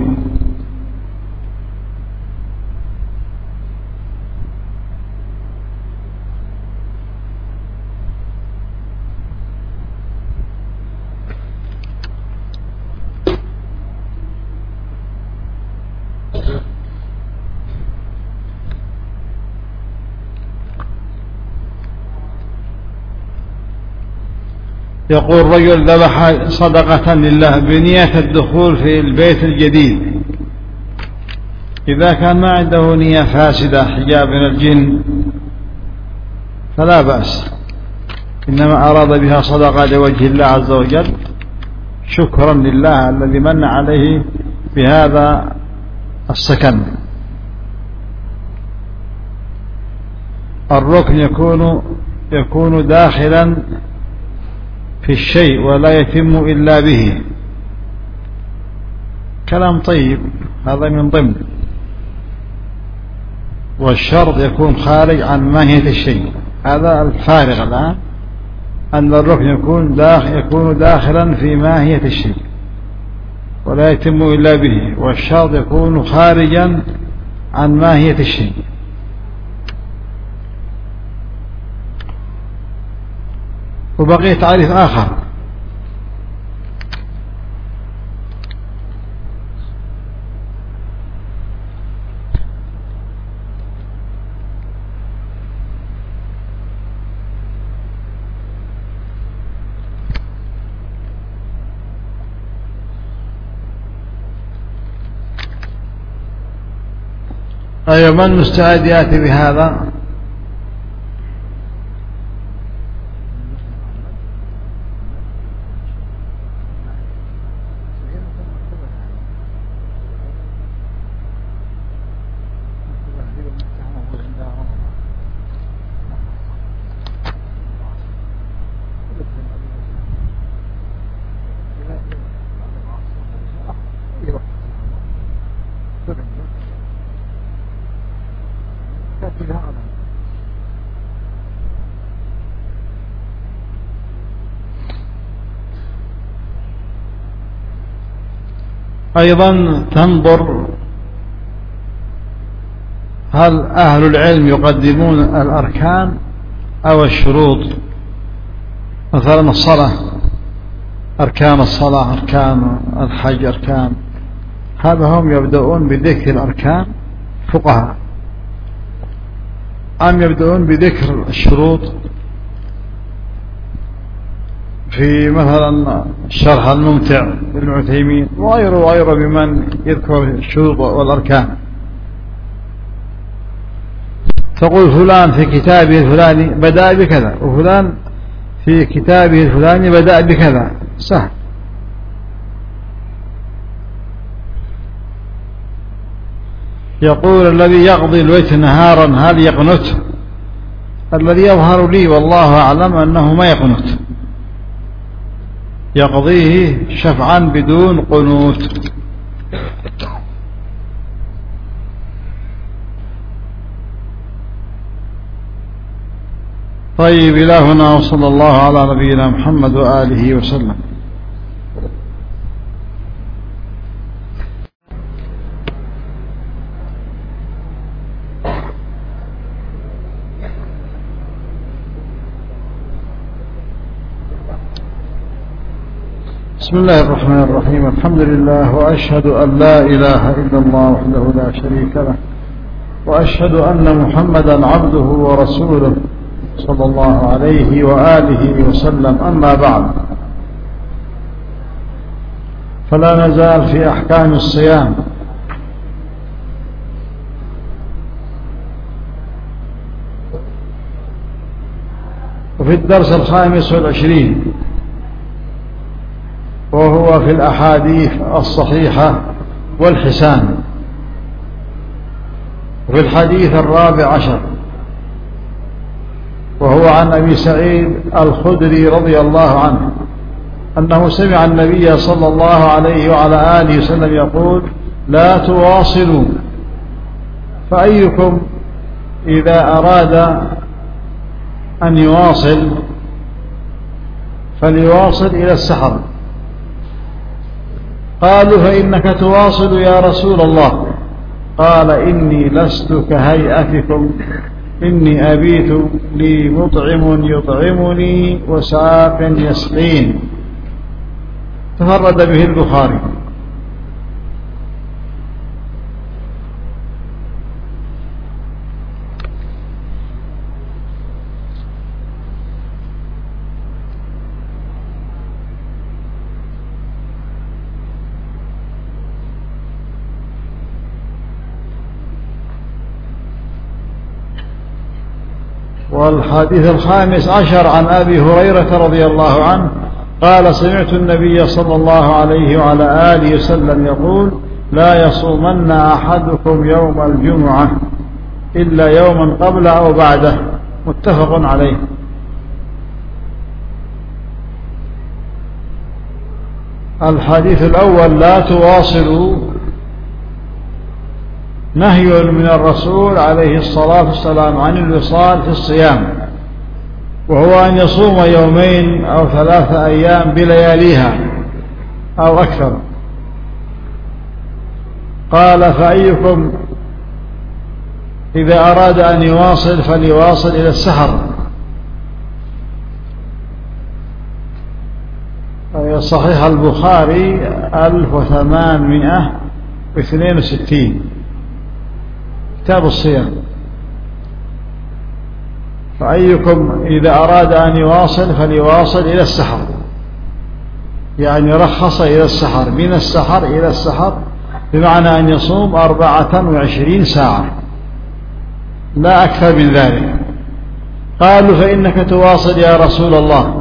يقول رجل ذبح صدقة لله بنية الدخول في البيت الجديد، إذا كان ما عنده نية فاسدة حجاب من الجن فلا بأس، إنما أراد بها صدقة لوجه الله عز وجل شكرا لله الذي من عليه بهذا السكن. الركن يكون يكون داخلا في الشيء ولا يتم إلا به. كلام طيب، هذا من ضمن. والشرط يكون خارج عن ماهية الشيء، هذا الفارغ الآن، أن الركن يكون داخل يكون داخلا في ماهية الشيء ولا يتم إلا به، والشرط يكون خارجا عن ماهية الشيء. وبقي تعريف آخر، أيوة، من مستعد يأتي بهذا؟ أيضا تنظر هل أهل العلم يقدمون الأركان أو الشروط. مثلا الصلاة، أركان الصلاة، أركان الحج، أركان هذا هم يبدأون بذكر الأركان فقهاء، أم يبدأون بذكر الشروط في مثلا الشرح الممتع لابن عثيمين وغيره وغيره بمن يذكر الشروط والأركان. تقول فلان في كتابه الفلاني بدأ بكذا، وفلان في كتابه الفلاني بدأ بكذا، سهل. يقول الذي يقضي الوتر نهارا هل يقنت؟ الذي يظهر لي والله أعلم أنه ما يقنت، يقضيه شفعا بدون قنوت. طيب، إلى هنا وصلى الله على نبينا محمد وآله وسلم. بسم الله الرحمن الرحيم. الحمد لله، وأشهد أن لا إله إلا الله وحده لا شريك له، وأشهد أن محمدا عبده ورسوله صلى الله عليه وآله وسلم. أما بعد، فلا نزال في أحكام الصيام، وفي الدرس الخامس والعشرين، وهو في الأحاديث الصحيحة والحسان. وفي الحديث الرابع عشر، وهو عن أبي سعيد الخدري رضي الله عنه أنه سمع النبي صلى الله عليه وعلى آله وسلم يقول: لا تواصلوا، فأيكم إذا أراد أن يواصل فليواصل إلى السحر. قالوا: فإنك تواصل يا رسول الله؟ قال: إني لست كهيئتكم، إني أبيت لي مطعم يطعمني وساق يسقين. تفرد به البخاري. والحديث الخامس عشر عن أبي هريرة رضي الله عنه قال: سمعت النبي صلى الله عليه وعلى آله وسلم يقول: لا يصومن أحدكم يوم الجمعة إلا يوما قبل أو بعده. متفق عليه. الحديث الأول: لا تواصلوا، نهي من الرسول عليه الصلاة والسلام عن الوصال في الصيام، وهو أن يصوم يومين أو ثلاثة أيام بلياليها أو أكثر. قال: فأيكم إذا أراد أن يواصل فليواصل إلى السحر. صحيح البخاري ألف وثمانمائة واثنين وستين، كتاب الصيام. فأيكم إذا أراد أن يواصل فليواصل إلى السحر، يعني رخص إلى السحر، من السحر إلى السحر، بمعنى أن يصوم أربعة وعشرين ساعة لا أكثر من ذلك. قالوا: فإنك تواصل يا رسول الله؟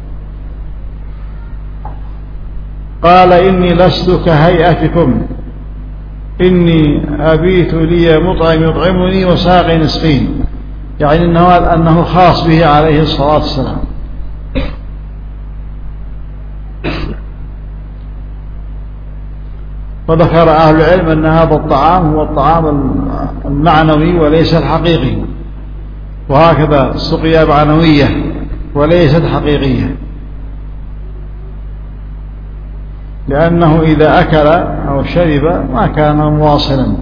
قال: إني لست كهيئتكم، إني أبيت لي مطعم يطعمني وساق يسقين، يعني إنه, أنه خاص به عليه الصلاة والسلام. وذكر أهل العلم أن هذا الطعام هو الطعام المعنوي وليس الحقيقي، وهكذا السقيا معنوية وليست حقيقية. لأنه إذا أكل أو شرب ما كان مواصلا.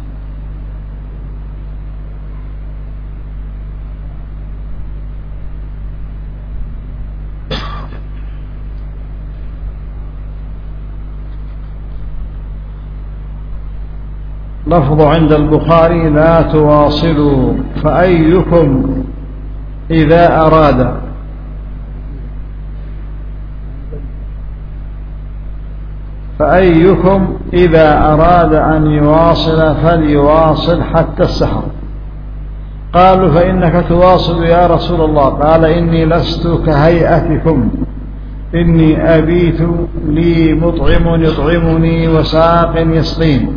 لفظ عند البخاري لا تواصلوا فأيكم إذا أراد، فأيكم إذا أراد أن يواصل فليواصل حتى السحر. قالوا فإنك تواصل يا رسول الله، قال إني لست كهيئتكم، إني أبيت لي مطعم يطعمني وساق يسقين.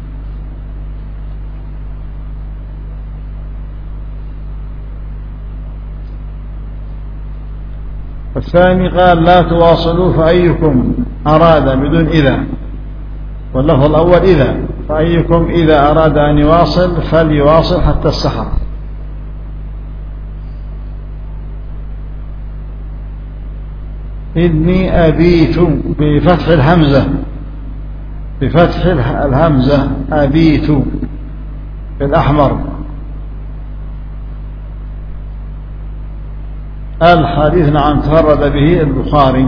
الثاني قال لا تواصلوا فأيكم أراد بدون إذا، واللفظ الأول إذا، فأيكم إذا أراد أن يواصل فليواصل حتى السحر. إني أبيت بفتح الهمزة، بفتح الهمزة أبيت بالأحمر. الحديث نعم تفرد به البخاري.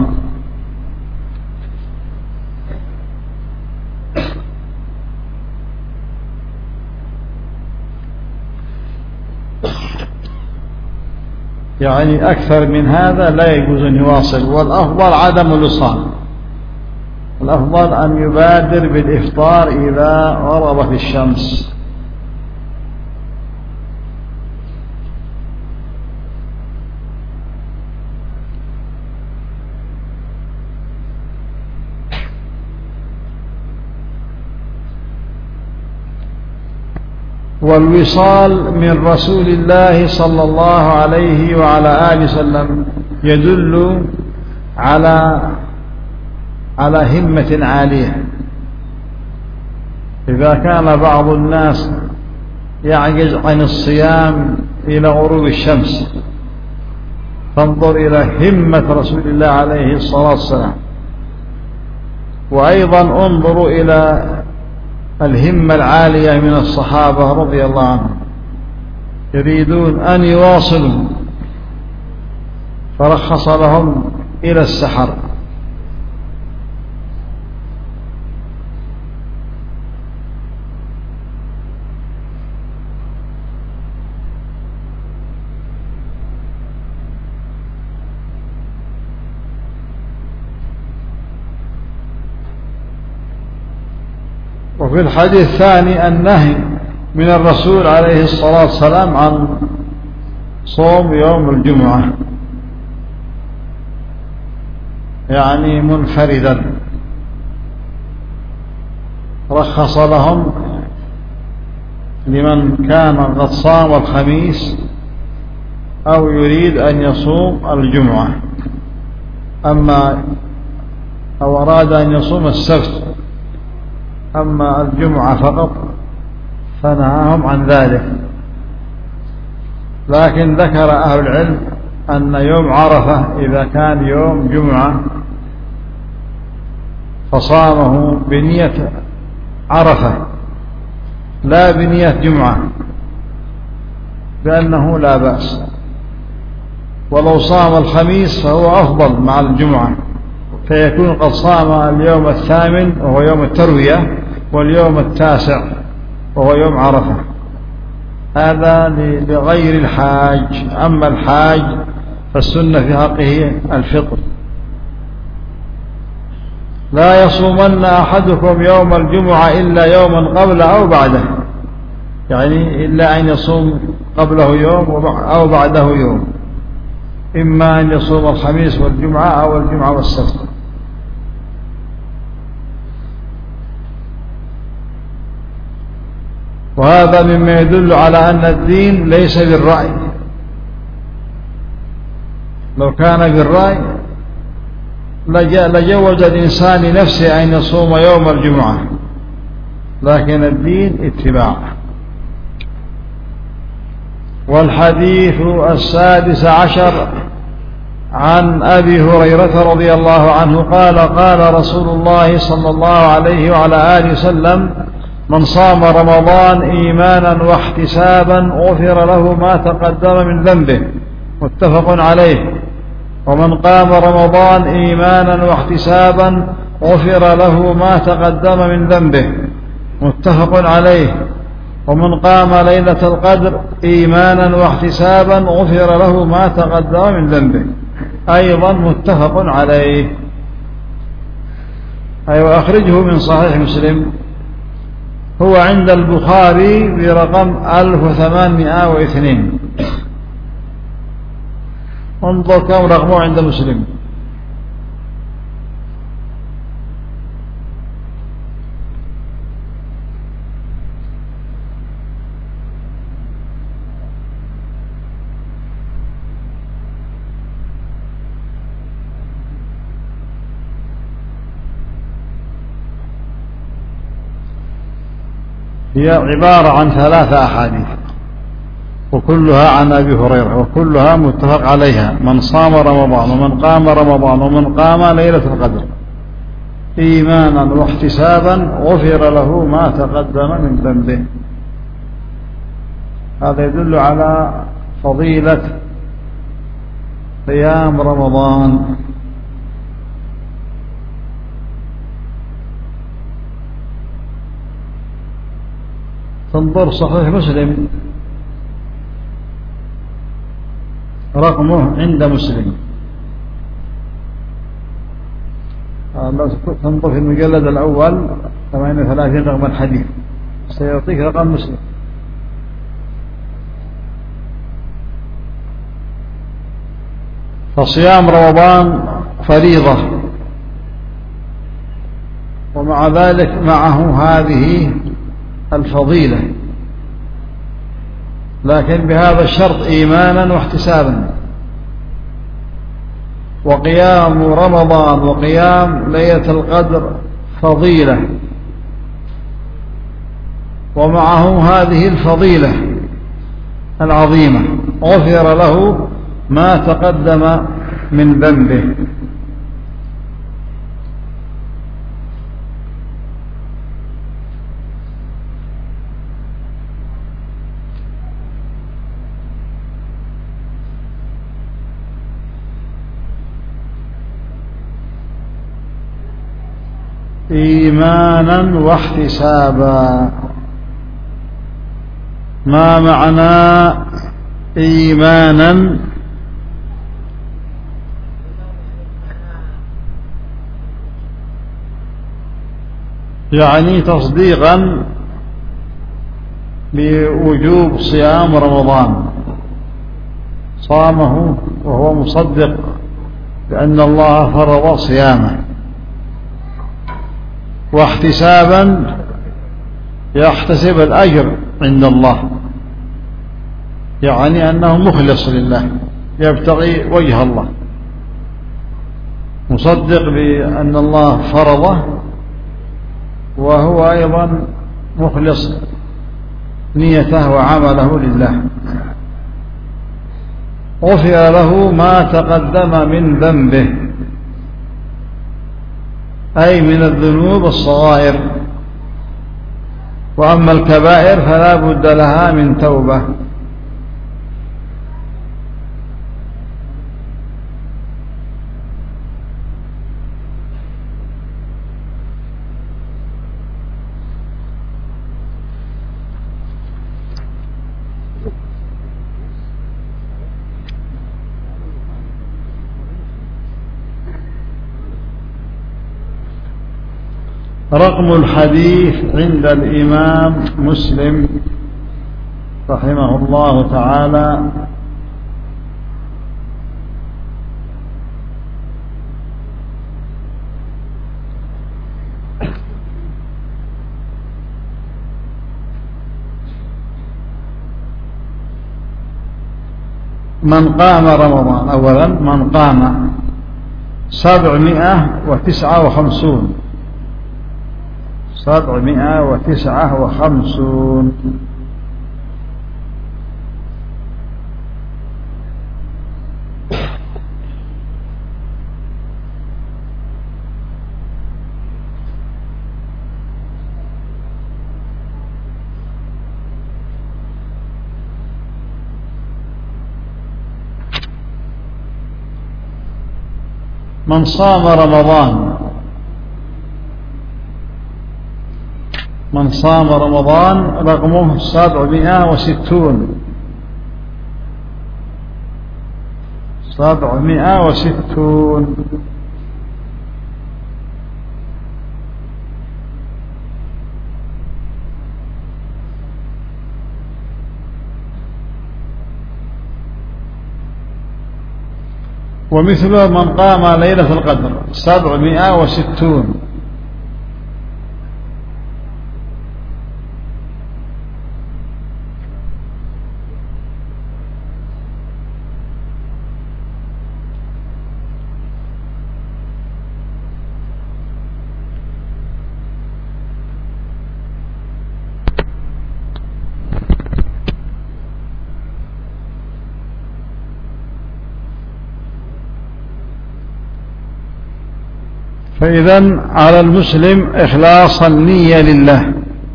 يعني أكثر من هذا لا يجوز أن يواصل، والأفضل عدم الوصال، الأفضل أن يبادر بالإفطار إذا غربت الشمس. والوصال من رسول الله صلى الله عليه وعلى آله وسلم يدل على على همة عالية. إذا كان بعض الناس يعجز عن الصيام إلى غروب الشمس، فانظر إلى همة رسول الله عليه الصلاة والسلام. وأيضا انظروا إلى الهمة العالية من الصحابة رضي الله عنهم، يريدون أن يواصلوا فرخص لهم إلى السحر. وفي الحديث الثاني النهي من الرسول عليه الصلاة والسلام عن صوم يوم الجمعة، يعني منفردا، رخص لهم لمن كان قد صام الخميس أو يريد أن يصوم الجمعة، أما أو أراد أن يصوم السبت، أما الجمعة فقط فنهاهم عن ذلك. لكن ذكر أهل العلم أن يوم عرفة إذا كان يوم جمعة فصامه بنية عرفة لا بنية جمعة بأنه لا بأس، ولو صام الخميس فهو أفضل مع الجمعة، فيكون قد صام اليوم الثامن وهو يوم التروية واليوم التاسع وهو يوم عرفة. هذا لغير الحاج. أما الحاج فالسنة في حقه الفطر. لا يصومن أحدكم يوم الجمعة إلا يوما قبل أو بعده، يعني إلا أن يصوم قبله يوم أو بعده يوم، إما أن يصوم الخميس والجمعة أو الجمعة والسبت. وهذا مما يدل على أن الدين ليس بالرأي. لو كان بالرأي لجوز الإنسان لنفسه أن يصوم يوم الجمعة، لكن الدين اتباع. والحديث السادس عشر عن أبي هريرة رضي الله عنه قال قال رسول الله صلى الله عليه وعلى آله وسلم من صام رمضان إيمانا واحتسابا غفر له ما تقدم من ذنبه متفق عليه. ومن قام رمضان إيمانا واحتسابا غفر له ما تقدم من ذنبه متفق عليه. ومن قام ليلة القدر إيمانا واحتسابا غفر له ما تقدم من ذنبه أيضا متفق عليه. أي أيوة أخرجه من صحيح مسلم. هو عند البخاري برقم ألف وثمانمائة واثنين. انظر كم رقمه عند مسلم. هي عبارة عن ثلاثة أحاديث وكلها عن أبي هريرة وكلها متفق عليها. من صام رمضان ومن قام رمضان ومن قام ليلة القدر إيمانا واحتسابا غفر له ما تقدم من ذنبه. هذا يدل على فضيلة قيام رمضان. تنظر صحيح مسلم رقمه عند مسلم. تنظر في المجلد الأول ثمانية وثلاثين رقم الحديث سيعطيك رقم مسلم. فصيام رمضان فريضة ومع ذلك معه هذه الفضيلة، لكن بهذا الشرط إيمانا واحتسابا. وقيام رمضان وقيام ليلة القدر فضيلة ومعه هذه الفضيلة العظيمة غفر له ما تقدم من ذنبه. إيمانا واحتسابا. ما معنى إيمانا؟ يعني تصديقا بوجوب صيام رمضان، صامه وهو مصدق بأن الله فرض صيامه. واحتسابا يحتسب الأجر عند الله، يعني أنه مخلص لله يبتغي وجه الله، مصدق بأن الله فرضه وهو أيضا مخلص نيته وعمله لله. غفر له ما تقدم من ذنبه أي من الذنوب الصغائر، وأما الكبائر فلا بد لها من توبة. رقم الحديث عند الإمام مسلم رحمه الله تعالى من قام رمضان. أولا من قام سبعمائة وتسعة وخمسون سبعمائة وتسعة وخمسون. من صام رمضان من صام رمضان رقمه سبعمائة وستون سبعمائة وستون. ومثله من قام ليلة القدر سبعمائة وستون. فإذن على المسلم إخلاص النية لله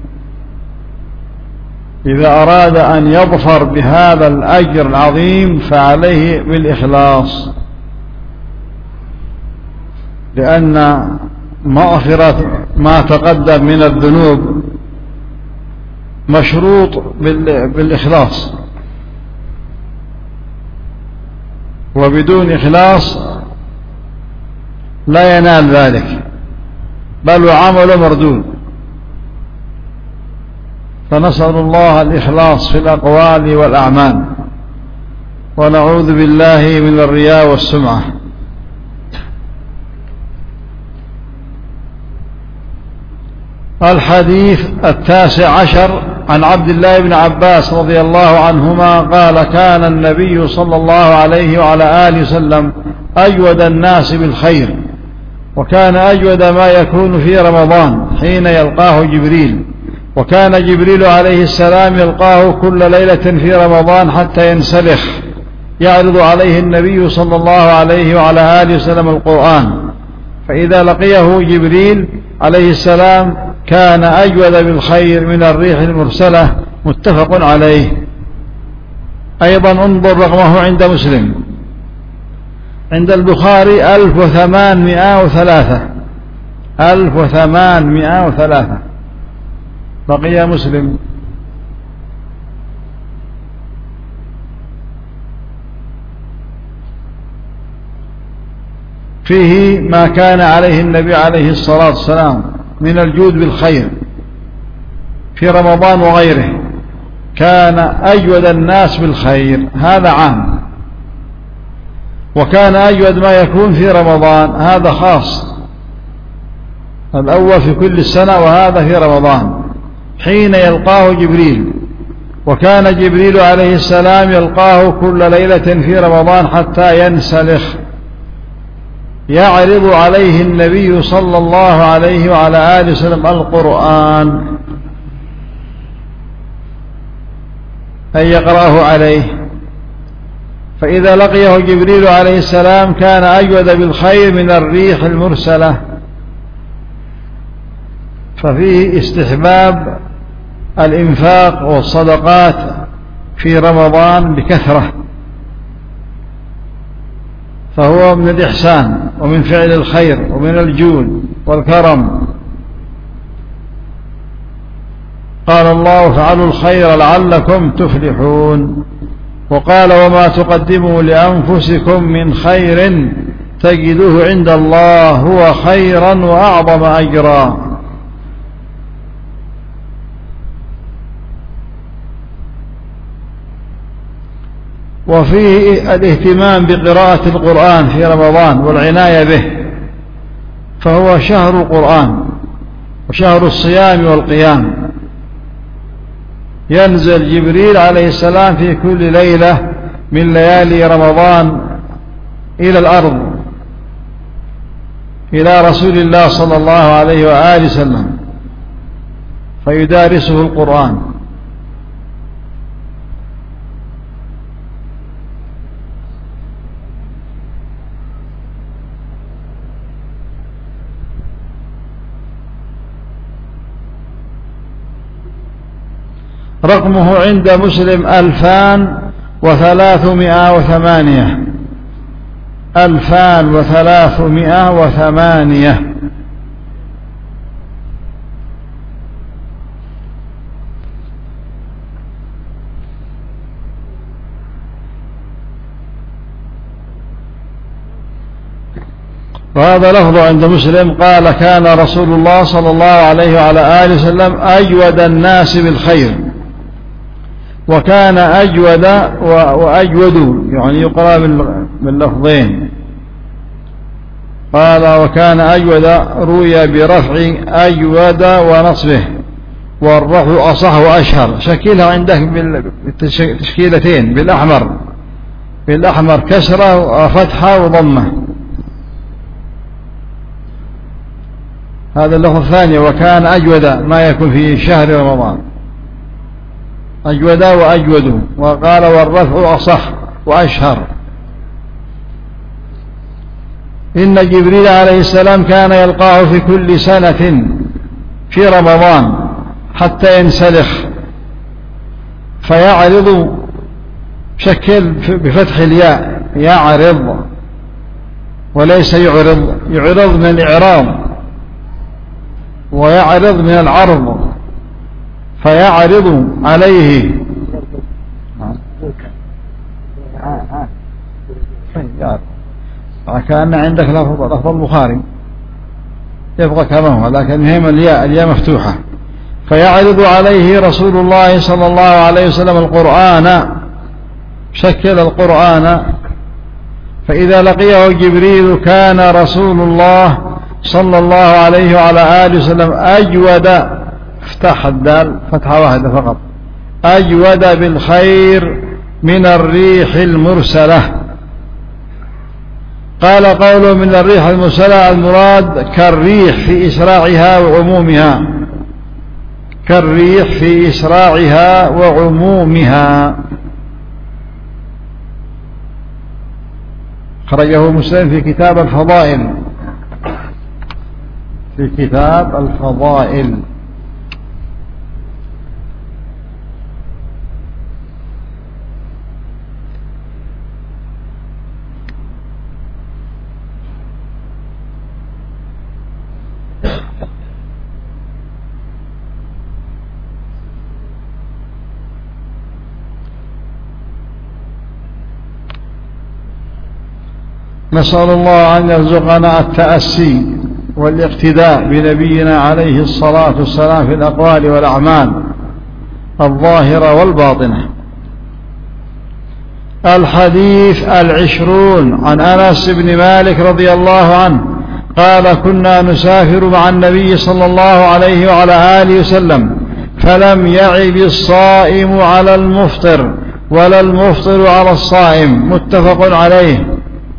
إذا أراد أن يظفر بهذا الأجر العظيم فعليه بالإخلاص، لأن مغفرة ما تقدم من الذنوب مشروط بالإخلاص، وبدون إخلاص لا ينال ذلك بل عمل مردود. فنسأل الله الإخلاص في الأقوال والأعمال، ونعوذ بالله من الرياء والسمعة. الحديث التاسع عشر عن عبد الله بن عباس رضي الله عنهما قال: كان النبي صلى الله عليه وعلى آله وسلم أجود الناس بالخير، وكان أجود ما يكون في رمضان حين يلقاه جبريل، وكان جبريل عليه السلام يلقاه كل ليلة في رمضان حتى ينسلخ، يعرض عليه النبي صلى الله عليه وعلى آله وسلم القرآن، فإذا لقيه جبريل عليه السلام كان أجود بالخير من الريح المرسلة. متفق عليه. أيضا انظر رقمه عند مسلم، عند البخاري ألف وثمانمائة وثلاثة ألف وثمانمائة وثلاثة. بقي مسلم فيه ما كان عليه النبي عليه الصلاة والسلام من الجود بالخير في رمضان وغيره. كان أجود الناس بالخير، هذا عام، وكان أجود ما يكون في رمضان، هذا خاص، الأول في كل السنة وهذا في رمضان حين يلقاه جبريل، وكان جبريل عليه السلام يلقاه كل ليلة في رمضان حتى ينسلخ، يعرض عليه النبي صلى الله عليه وعلى آله وسلم القرآن، أي يقرأه عليه، فإذا لقيه جبريل عليه السلام كان أجود بالخير من الريح المرسلة. ففيه استحباب الإنفاق والصدقات في رمضان بكثرة، فهو من الإحسان ومن فعل الخير ومن الجود والكرم. قال الله: فعلوا الخير لعلكم تفلحون. وقال: وما تقدموا لأنفسكم من خير تجدوه عند الله هو خيرا وأعظم أجرا. وفيه الاهتمام بقراءة القرآن في رمضان والعناية به، فهو شهر القرآن وشهر الصيام والقيام. ينزل جبريل عليه السلام في كل ليلة من ليالي رمضان إلى الأرض إلى رسول الله صلى الله عليه وآله وسلم فيدارسه القرآن. رقمه عند مسلم ألفان وثلاثمائة وثمانية. ألفان وثلاثمائة وثمانية. وهذا لفظ عند مسلم قال كان رسول الله صلى الله عليه وعلى آله وسلم أجود الناس بالخير، وكان أجود وأجود يعني يقرأ باللفظين. قال وكان أجود روي برفع أجود ونصبه، والرفع أصح وأشهر. شكلها عندك بالتشكيلتين بالأحمر بالأحمر كسرة وفتحة وضمة. هذا اللفظ الثاني وكان أجود ما يكون في شهر رمضان، أجود وأجود. وقال والرفع أصح وأشهر. إن جبريل عليه السلام كان يلقاه في كل سنة في رمضان حتى ينسلخ فيعرض، شكل بفتح الياء يعرض وليس يعرض، يعرض من الإعراض ويعرض من العرض، فيعرض عليه. كأن عندك لفظ البخاري يبقى كما هو، لكن هم الياء الياء مفتوحة. فيعرض عليه رسول الله صلى الله عليه وسلم القرآن، شكل القرآن. فإذا لقيه جبريل كان رسول الله صلى الله عليه وعلى آله وسلم أجود، افتح الدال فتحة واحدة فقط، أجود بالخير من الريح المرسلة. قال قوله من الريح المرسلة المراد كالريح في إسراعها وعمومها، كالريح في إسراعها وعمومها. خرجه مسلم في كتاب الفضائل، في كتاب الفضائل. نسأل الله أن يرزقنا التأسي والاقتداء بنبينا عليه الصلاة والسلام في الأقوال والأعمال الظاهرة والباطنة. الحديث العشرون عن أنس بن مالك رضي الله عنه قال كنا نسافر مع النبي صلى الله عليه وعلى آله وسلم فلم يعب الصائم على المفطر ولا المفطر على الصائم، متفق عليه.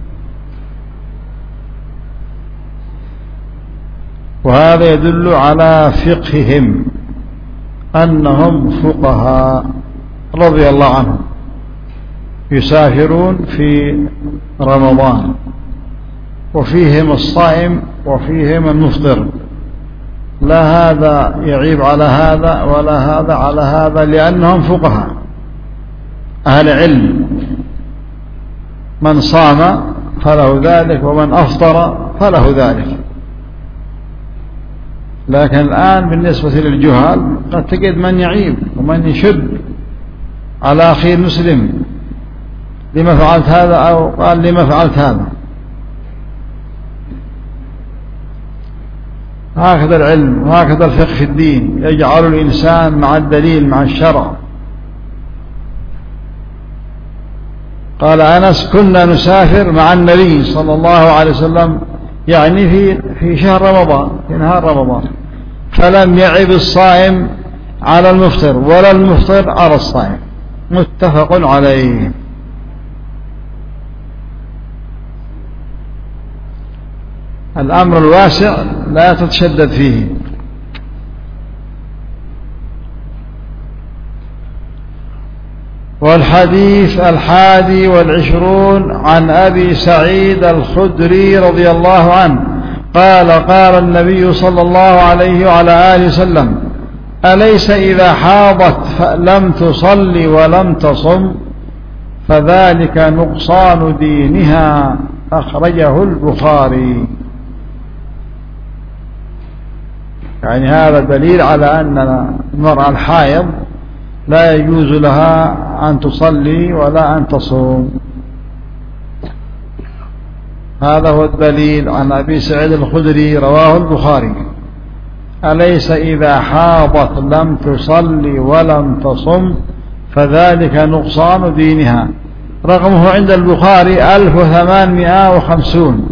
وهذا يدل على فقههم أنهم فقهاء رضي الله عنهم، يسافرون في رمضان وفيهم الصائم وفيهم المفطر، لا هذا يعيب على هذا ولا هذا على هذا، لأنهم فقهاء أهل علم. من صام فله ذلك ومن أفطر فله ذلك. لكن الآن بالنسبة للجهال قد تجد من يعيب ومن يشد على أخي المسلم لما فعلت هذا أو قال لما فعلت هذا. هكذا العلم وهكذا الفقه في الدين، يجعل الإنسان مع الدليل مع الشرع. قال أنس كنا نسافر مع النبي صلى الله عليه وسلم، يعني في في شهر رمضان، في نهار رمضان، فلم يعب الصائم على المفطر ولا المفطر على الصائم، متفق عليه. الأمر الواسع لا تتشدد فيه. والحديث الحادي والعشرون عن أبي سعيد الخدري رضي الله عنه قال قال النبي صلى الله عليه وعلى آله وسلم أليس إذا حاضت فلم تصل ولم تصم فذلك نقصان دينها أخرجه البخاري. يعني هذا دليل على أن المرأة الحائض لا يجوز لها أن تصلي ولا أن تصوم. هذا هو الدليل. عن أبي سعيد الخدري رواه البخاري: أليس إذا حاضت لم تصلي ولم تصم فذلك نقصان دينها. رقمه عند البخاري ألف وثمانمائة وخمسون،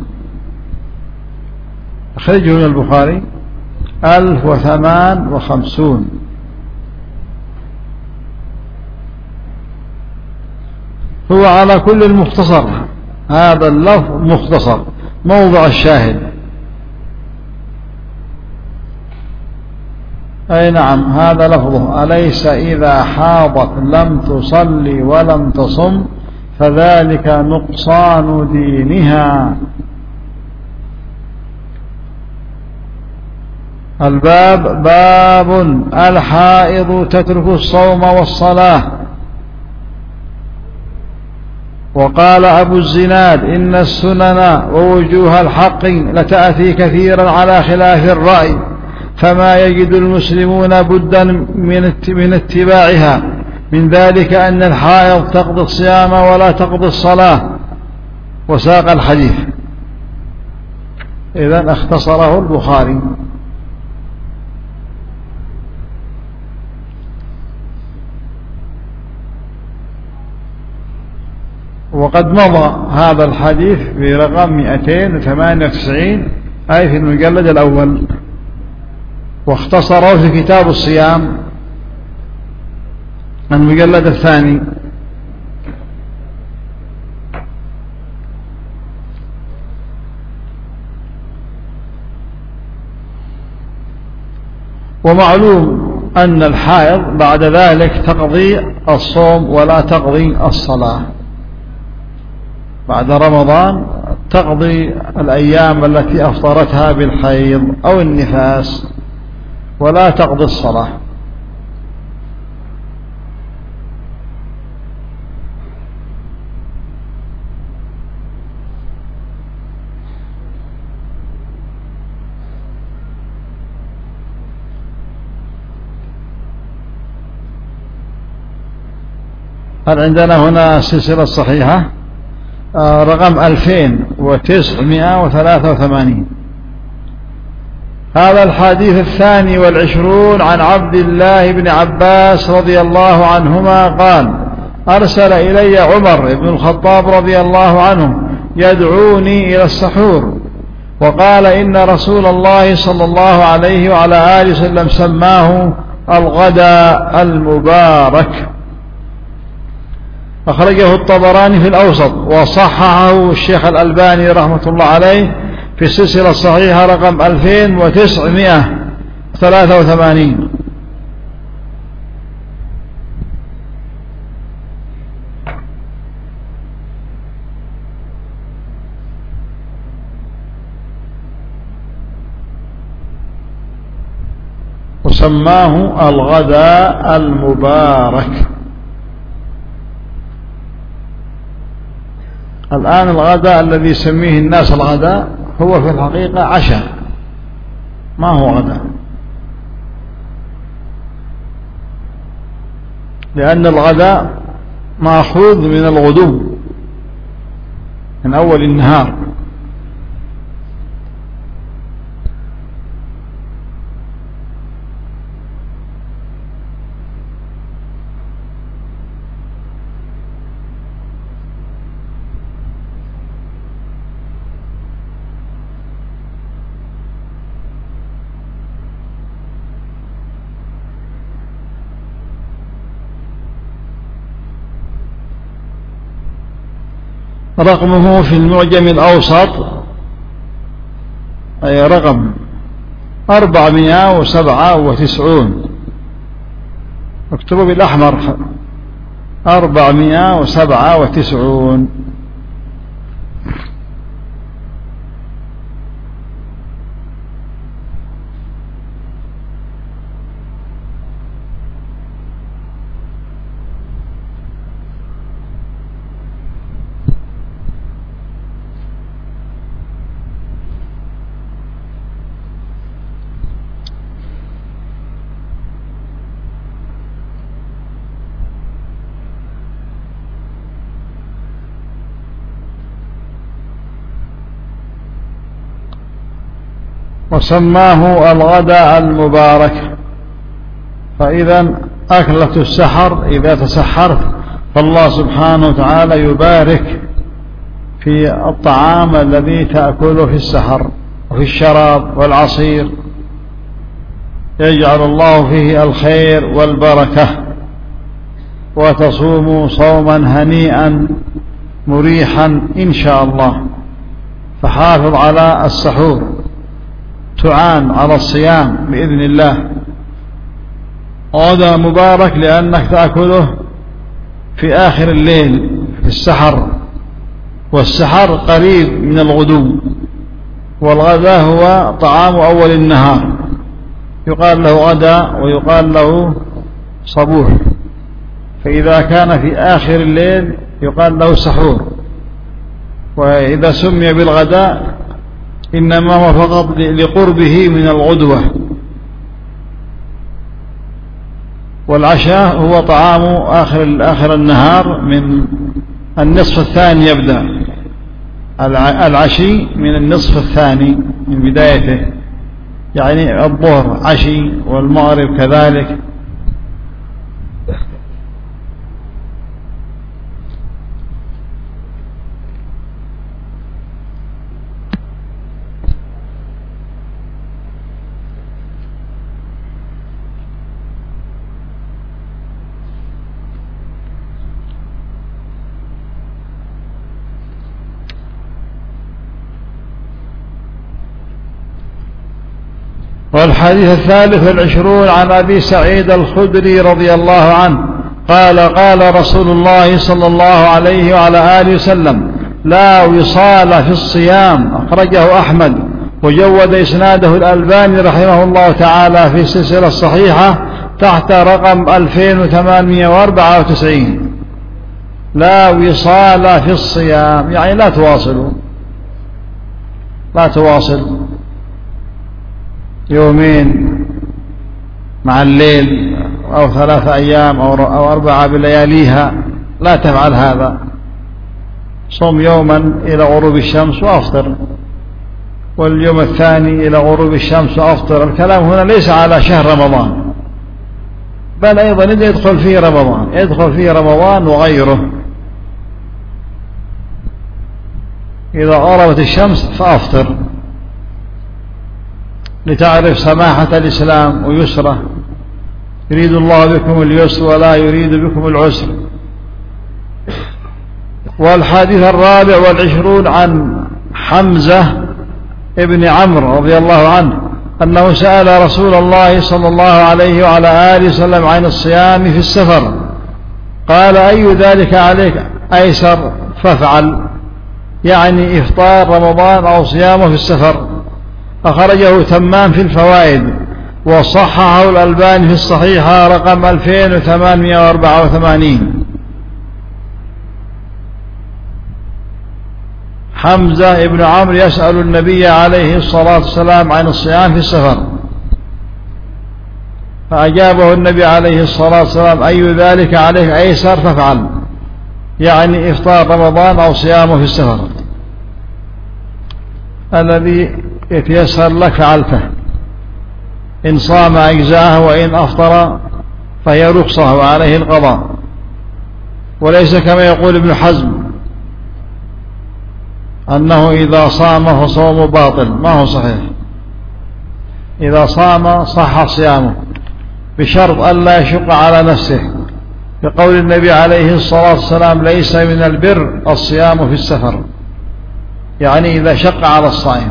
أخرجه من البخاري ألف وثمان وخمسون. هو على كل المختصر، هذا اللفظ مختصر موضع الشاهد. أي نعم، هذا لفظه: أليس إذا حاضت لم تصلي ولم تصم فذلك نقصان دينها. الباب: باب الحائض تترك الصوم والصلاة. وقال أبو الزناد: إن السنن ووجوه الحق لتأتي كثيرا على خلاف الرأي، فما يجد المسلمون بدا من اتباعها. من ذلك أن الحائض تقضي الصيام ولا تقضي الصلاة. وساق الحديث. إذن اختصره البخاري. وقد مضى هذا الحديث في رقم مئتين وثمانية وتسعين، أي في المجلد الأول، واختصره في كتاب الصيام المجلد الثاني. ومعلوم أن الحائض بعد ذلك تقضي الصوم ولا تقضي الصلاة. بعد رمضان تقضي الأيام التي أفطرتها بالحيض أو النفاس، ولا تقضي الصلاة. هل عندنا هنا السلسلة الصحيحة رقم ألفين وتسعمائة وثلاثة وثمانين. هذا الحديث الثاني والعشرون عن عبد الله بن عباس رضي الله عنهما قال: أرسل إلي عمر بن الخطاب رضي الله عنه يدعوني إلى السحور، وقال: إن رسول الله صلى الله عليه وعلى آله وسلم سماه الغداء المبارك. أخرجه الطبراني في الأوسط، وصححه الشيخ الألباني رحمة الله عليه في السلسلة الصحيحة رقم ألفين وتسعمائة وثلاثة وثمانين. وسماه الغداء المبارك. الآن الغداء الذي يسميه الناس الغداء هو في الحقيقة عشاء، ما هو غداء، لأن الغداء مأخوذ من الغدو، من أول النهار. رقمه في المعجم الأوسط أي رقم أربعمائة وسبعة وتسعون، اكتبوا بالأحمر أربعمائة وسبعة وتسعون. وسماه الغداء المبارك. فإذا أكلة السحر إذا تسحرت فالله سبحانه وتعالى يبارك في الطعام الذي تأكله في السحر وفي الشراب والعصير، يجعل الله فيه الخير والبركة، وتصوموا صوما هنيئا مريحا إن شاء الله. فحافظ على السحور، تعان على الصيام بإذن الله. غداء مبارك لأنك تأكله في آخر الليل في السحر، والسحر قريب من الغدو، والغداء هو طعام أول النهار، يقال له غداء ويقال له صبوح. فإذا كان في آخر الليل يقال له سحور. وإذا سمي بالغداء إنما هو فقط لقربه من الغدوة. والعشاء هو طعام آخر آخر النهار، من النصف الثاني يبدأ العشي، من النصف الثاني من بدايته، يعني الظهر عشي والمغرب كذلك. والحديث الثالث والعشرون عن أبي سعيد الخدري رضي الله عنه قال قال رسول الله صلى الله عليه وعلى آله وسلم: لا وصال في الصيام. أخرجه أحمد وجود إسناده الألباني رحمه الله تعالى في السلسلة الصحيحة تحت رقم ألفين وثمانمائة وأربعة وتسعين. لا وصال في الصيام يعني لا تواصلوا، لا تواصل يومين مع الليل أو ثلاثة أيام أو أربعة بلياليها، لا تفعل هذا. صم يوما إلى غروب الشمس وأفطر، واليوم الثاني إلى غروب الشمس وأفطر. الكلام هنا ليس على شهر رمضان، بل أيضا يدخل فيه رمضان، يدخل فيه رمضان وغيره. إذا غربت الشمس فأفطر لتعرف سماحة الإسلام ويسره. يريد الله بكم اليسر ولا يريد بكم العسر. والحديث الرابع والعشرون عن حمزة ابن عمرو رضي الله عنه أنه سأل رسول الله صلى الله عليه وعلى آله وسلم عن الصيام في السفر، قال: أي ذلك عليك أيسر فافعل، يعني إفطار رمضان أو صيامه في السفر. أخرجه تمام في الفوائد وصححه الألباني في الصحيحة رقم ألفين وثمانمائة وأربعة وثمانين. حمزة ابن عمرو يسأل النبي عليه الصلاة والسلام عن الصيام في السفر، فأجابه النبي عليه الصلاة والسلام: أي ذلك عليك أيسر فافعل، يعني إفطار رمضان أو صيامه في السفر. الذي يتيسر لك فعلته، إن صام أجزاءه وإن أفطر فهي رخصة وعليه القضاء. وليس كما يقول ابن حزم أنه إذا صام فصومه باطل، ما هو صحيح. إذا صام صح صيامه بشرط ألا يشق على نفسه، بقول النبي عليه الصلاة والسلام: ليس من البر الصيام في السفر، يعني إذا شق على الصائم.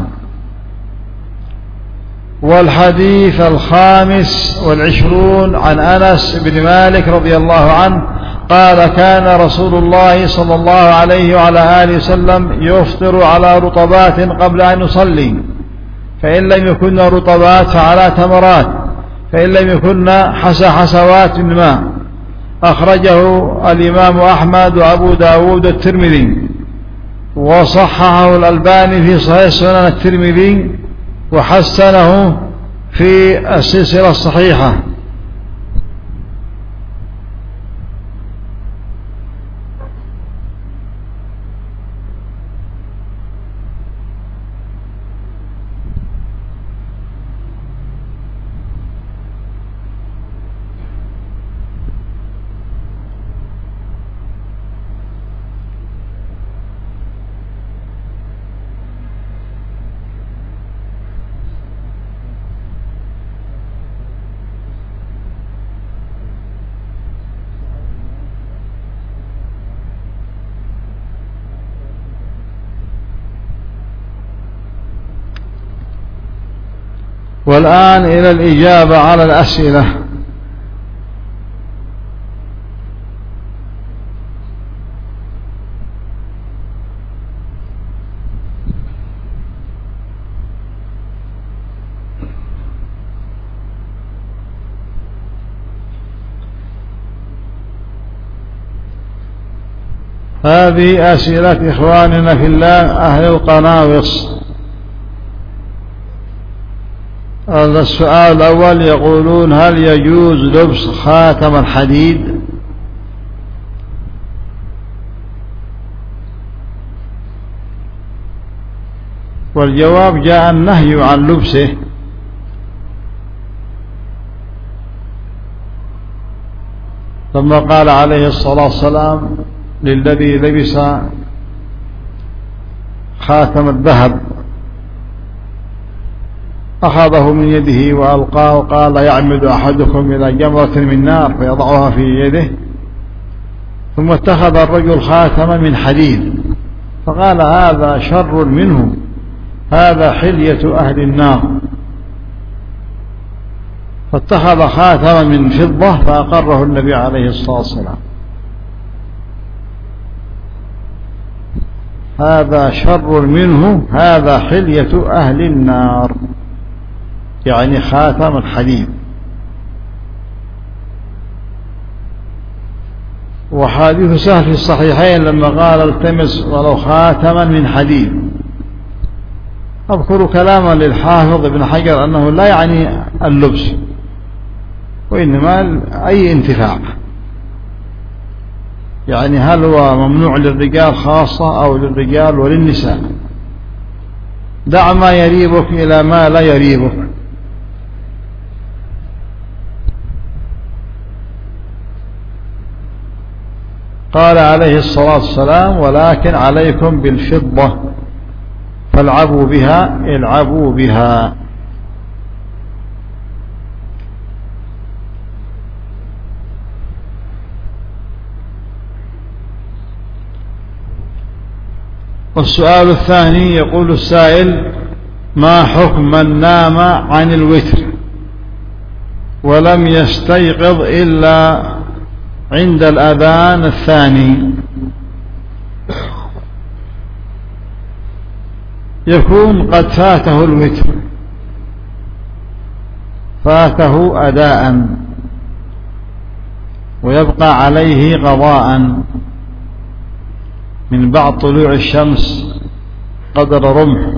والحديث الخامس والعشرون عن أنس بن مالك رضي الله عنه قال: كان رسول الله صلى الله عليه وعلى آله وسلم يفطر على رطبات قبل أن يصلي، فإن لم يكن رطبات فعلى تمرات، فإن لم يكن حسى حسوات من ماء. أخرجه الإمام أحمد وأبو داود الترمذي، وصححه الألباني في صحيح سنن الترمذي، وحسنه في السلسلة الصحيحة. والآن إلى الإجابة على الأسئلة. هذه أسئلة إخواننا في الله أهل القناوص. السؤال الأول يقولون: هل يجوز لبس خاتم الحديد؟ والجواب: جاء النهي عن لبسه، ثم قال عليه الصلاة والسلام للذي لبس خاتم الذهب أخذه من يده وألقاه وقال: يعمد أحدكم إلى جمرة من نار فيضعها في يده، ثم اتخذ الرجل خاتما من حديد فقال: هذا شر منه، هذا حلية أهل النار، فاتخذ خاتما من فضة فأقره النبي عليه الصلاة والسلام. هذا شر منه، هذا حلية أهل النار، يعني خاتم الحديد. وحديث سهل في الصحيحين لما قال: التمس ولو خاتما من حديد. أذكر كلاما للحافظ ابن حجر أنه لا يعني اللبس، وإنما أي انتفاع، يعني هل هو ممنوع للرجال خاصة أو للرجال وللنساء؟ دع ما يريبك إلى ما لا يريبك. قال عليه الصلاة والسلام: ولكن عليكم بالفضة فالعبوا بها، العبوا بها. والسؤال الثاني يقول السائل: ما حكم من نام عن الوتر ولم يستيقظ إلا عند الأذان الثاني؟ يكون قد فاته الوتر، فاته أداء، ويبقى عليه قضاء من بعد طلوع الشمس قدر رمح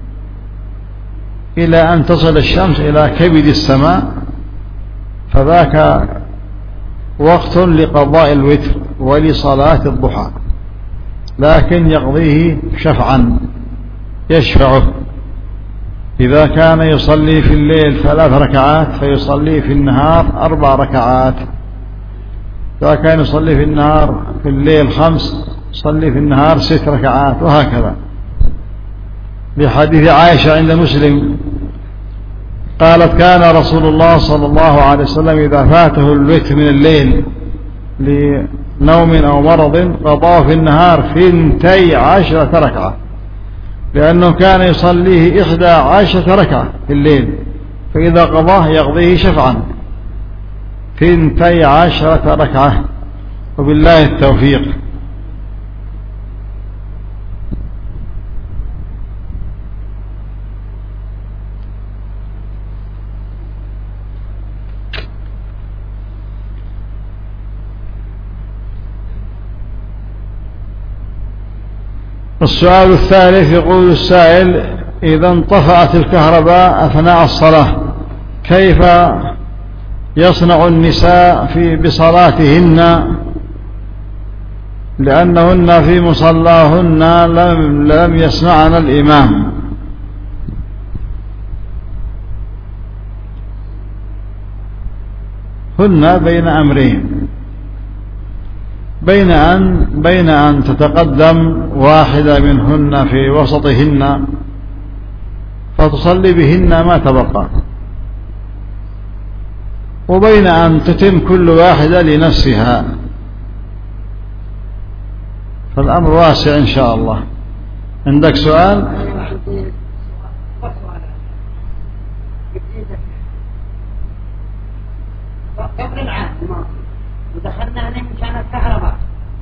إلى أن تصل الشمس إلى كبد السماء، فذاك وقت لقضاء الوتر ولصلاة الضحى، لكن يقضيه شفعا، يشفعه. إذا كان يصلي في الليل ثلاث ركعات فيصلي في النهار أربع ركعات، إذا كان يصلي في النهار في الليل خمس يصلي في النهار ست ركعات، وهكذا. بحديث عائشة عند مسلم قالت: كان رسول الله صلى الله عليه وسلم إذا فاته الوتر من الليل لنوم أو مرض قضاه في النهار ثنتي عشرة ركعة، لأنه كان يصليه إحدى عشرة ركعة في الليل، فإذا قضاه يقضيه شفعا ثنتي عشرة ركعة، وبالله التوفيق. السؤال الثالث يقول السائل: إذا انطفأت الكهرباء أثناء الصلاة كيف يصنع النساء في بصلاتهن، لأنهن في مصلاهن لم, لم يسمعن الإمام؟ هن بين أمرين: بين أن, بين أن تتقدم واحدة منهن في وسطهن فتصلي بهن ما تبقى، وبين أن تتم كل واحدة لنفسها، فالأمر واسع إن شاء الله. عندك سؤال؟ قبل العام الماضي ودخلنا هنا مكان الكهرباء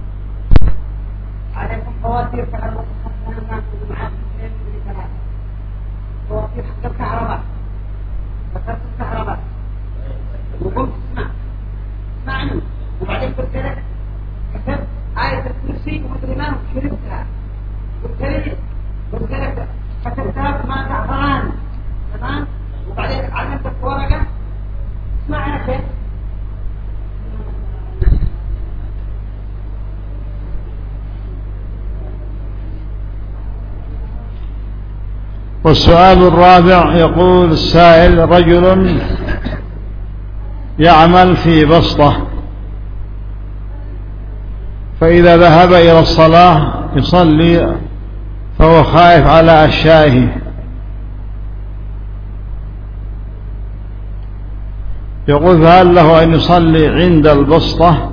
عليكم فواتير كهرباء تخصصنا الناس ومعاكم اثنين من ثلاثة فواتير حق الكهرباء ذكرت الكهرباء وقلت اسمع اسمعني وبعدين قلت لك كتبت آية الكرسي ومدري ما شربتها قلت لي قلت لك كتبتها ما تعبران تمام وبعدين علمتك ورقة اسمع يا شيخ والسؤال الرابع يقول السائل: رجل يعمل في بسطة فإذا ذهب إلى الصلاة يصلي فهو خائف على أشيائه، يقول فهل له أن يصلي عند البسطة؟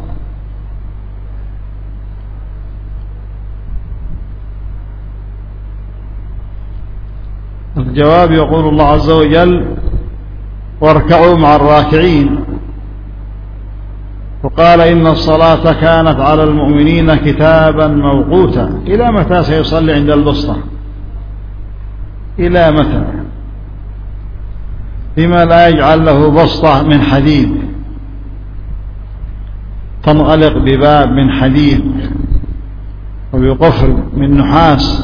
الجواب: يقول الله عز وجل: واركعوا مع الراكعين، وقال: إن الصلاة كانت على المؤمنين كتابا موقوتا. إلى متى سيصلي عند البسطة؟ إلى متى؟ لما لا يجعل له بسطة من حديد تنغلق بباب من حديد وبقفل من نحاس؟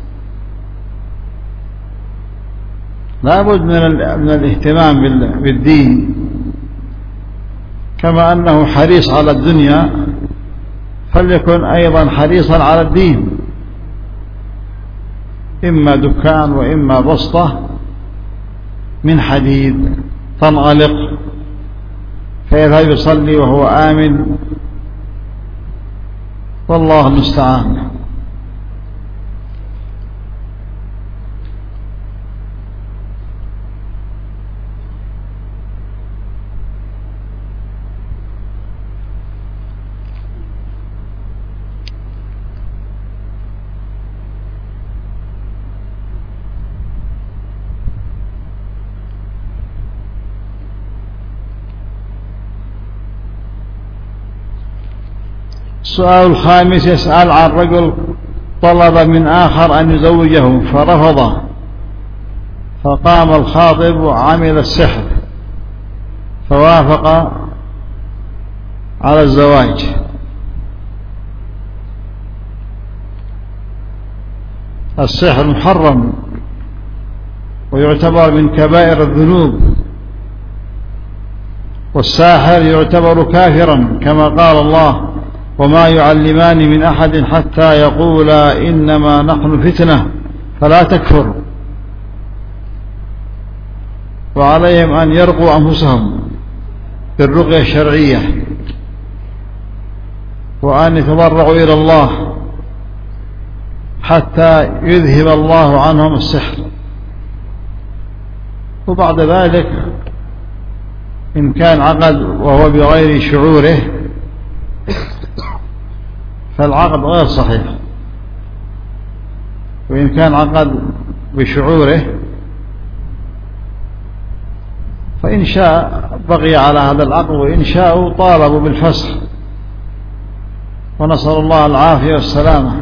لا بد من الاهتمام بالدين، كما أنه حريص على الدنيا فليكن أيضا حريصا على الدين، إما دكان وإما بسطة من حديد تنغلق فيذهب يصلي وهو آمن، والله المستعان. السؤال الخامس يسأل عن رجل طلب من آخر أن يزوجه فرفضه، فقام الخاطب وعمل السحر فوافق على الزواج، السحر محرم ويعتبر من كبائر الذنوب، والساحر يعتبر كافرا، كما قال الله: وما يعلمان من أحد حتى يقولا إنما نحن فتنة فلا تكفر. وعليهم أن يرقوا أنفسهم بالرقية الشرعية وأن يتضرعوا إلى الله حتى يذهب الله عنهم السحر، وبعد ذلك إن كان عقد وهو بغير شعوره فالعقد غير صحيح، وإن كان عقد بشعوره فإن شاء بقي على هذا العقد، وإن شاءوا طالبوا بالفسخ، ونسأل الله العافية والسلامة.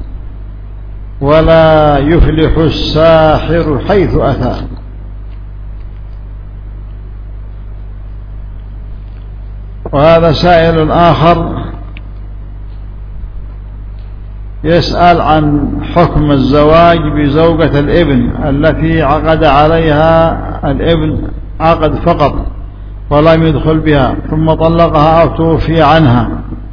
ولا يفلح الساحر حيث أتى. وهذا سائل آخر يسأل عن حكم الزواج بزوجة الابن التي عقد عليها الابن عقد فقط ولم يدخل بها ثم طلقها أو توفي عنها.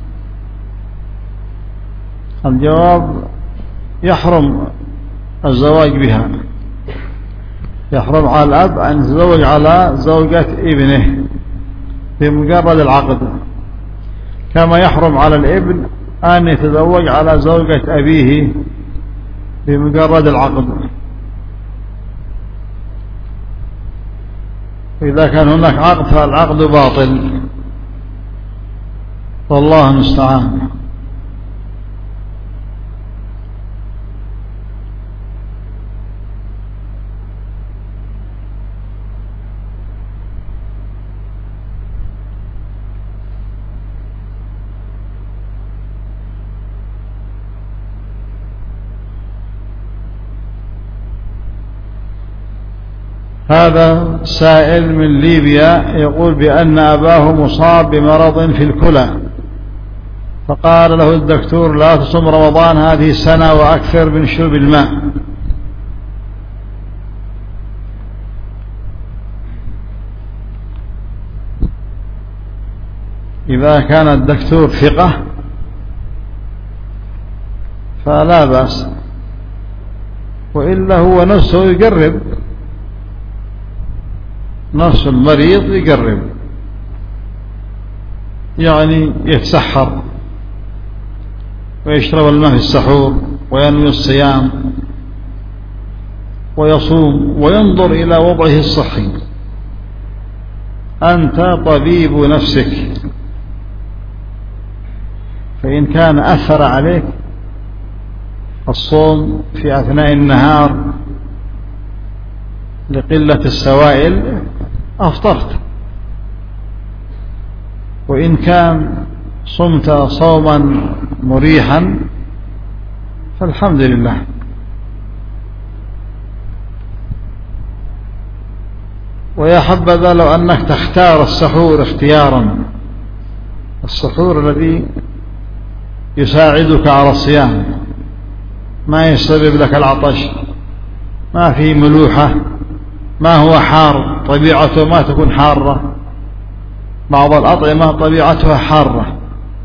الجواب: يحرم الزواج بها، يحرم على الأب أن يتزوج على زوجة ابنه بمجرد العقد، كما يحرم على الابن أن يتزوج على زوجة أبيه بمجرد العقد. إذا كان هناك عقد فالعقد باطل، والله المستعان. هذا سائل من ليبيا يقول بأن أباه مصاب بمرض في الكلى، فقال له الدكتور لا تصم رمضان هذه السنة وأكثر من شرب الماء. إذا كان الدكتور ثقة فلا بأس، وإلا هو نفسه يقرب، نفس المريض يقرب، يعني يتسحر ويشرب الماء في السحور وينوي الصيام ويصوم وينظر إلى وضعه الصحي. أنت طبيب نفسك، فإن كان أثر عليك الصوم في أثناء النهار لقلة السوائل أفطرت، وإن كان صمت صوما مريحا فالحمد لله. ويا حبذا لو أنك تختار السحور اختيارا، السحور الذي يساعدك على الصيام، ما يسبب لك العطش، ما فيه ملوحة، ما هو حار، طبيعته ما تكون حارة، بعض الأطعمة طبيعتها حارة،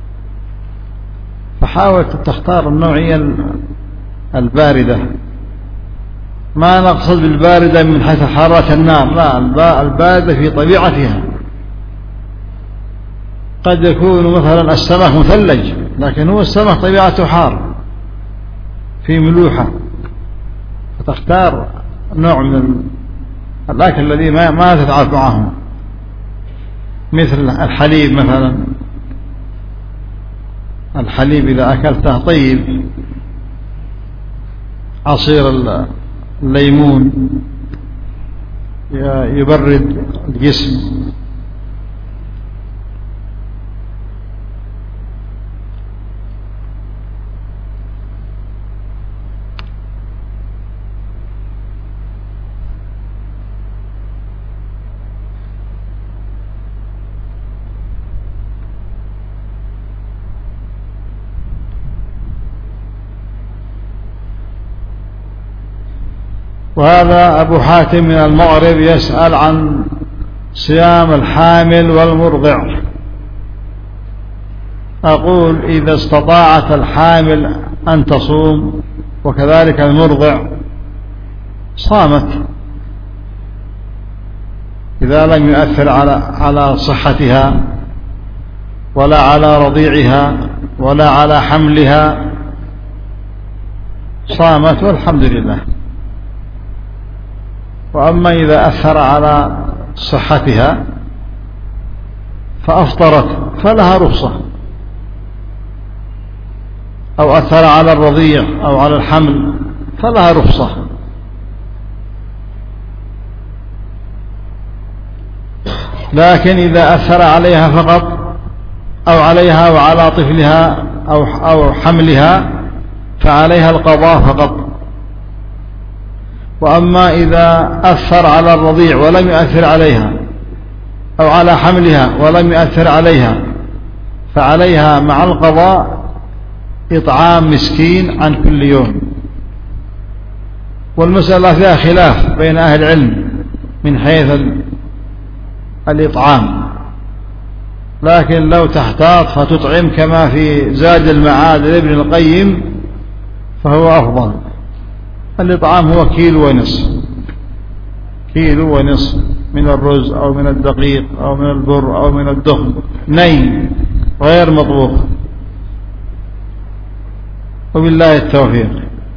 فحاول تختار النوعية الباردة. ما نقصد بالباردة من حيث حرارة النار، لا، الباردة في طبيعتها. قد يكون مثلا السمك مثلج، لكن هو السمك طبيعته حار في ملوحة، فتختار نوع من الأكل الذي ما ما تتعب معه، مثل الحليب مثلا. الحليب إذا أكلته طيب، عصير الليمون يبرد الجسم. وهذا أبو حاتم من المغرب يسأل عن صيام الحامل والمرضع. أقول إذا استطاعت الحامل أن تصوم وكذلك المرضع صامت، إذا لم يؤثر على على صحتها ولا على رضيعها ولا على حملها صامت والحمد لله. وأما إذا أثر على صحتها فأفطرت فلها رخصة، أو أثر على الرضيع أو على الحمل فلها رخصة. لكن إذا أثر عليها فقط أو عليها وعلى طفلها أو أو حملها فعليها القضاء فقط. وأما إذا أثر على الرضيع ولم يؤثر عليها أو على حملها ولم يؤثر عليها فعليها مع القضاء إطعام مسكين عن كل يوم. والمسألة فيها خلاف بين أهل العلم من حيث الإطعام، لكن لو تحتاط فتطعم كما في زاد المعاد لابن القيم فهو أفضل. الإطعام هو كيلو ونصف، كيلو ونصف من الرز أو من الدقيق أو من البر أو من الدخن ني غير مطبوخ، وبالله التوفيق.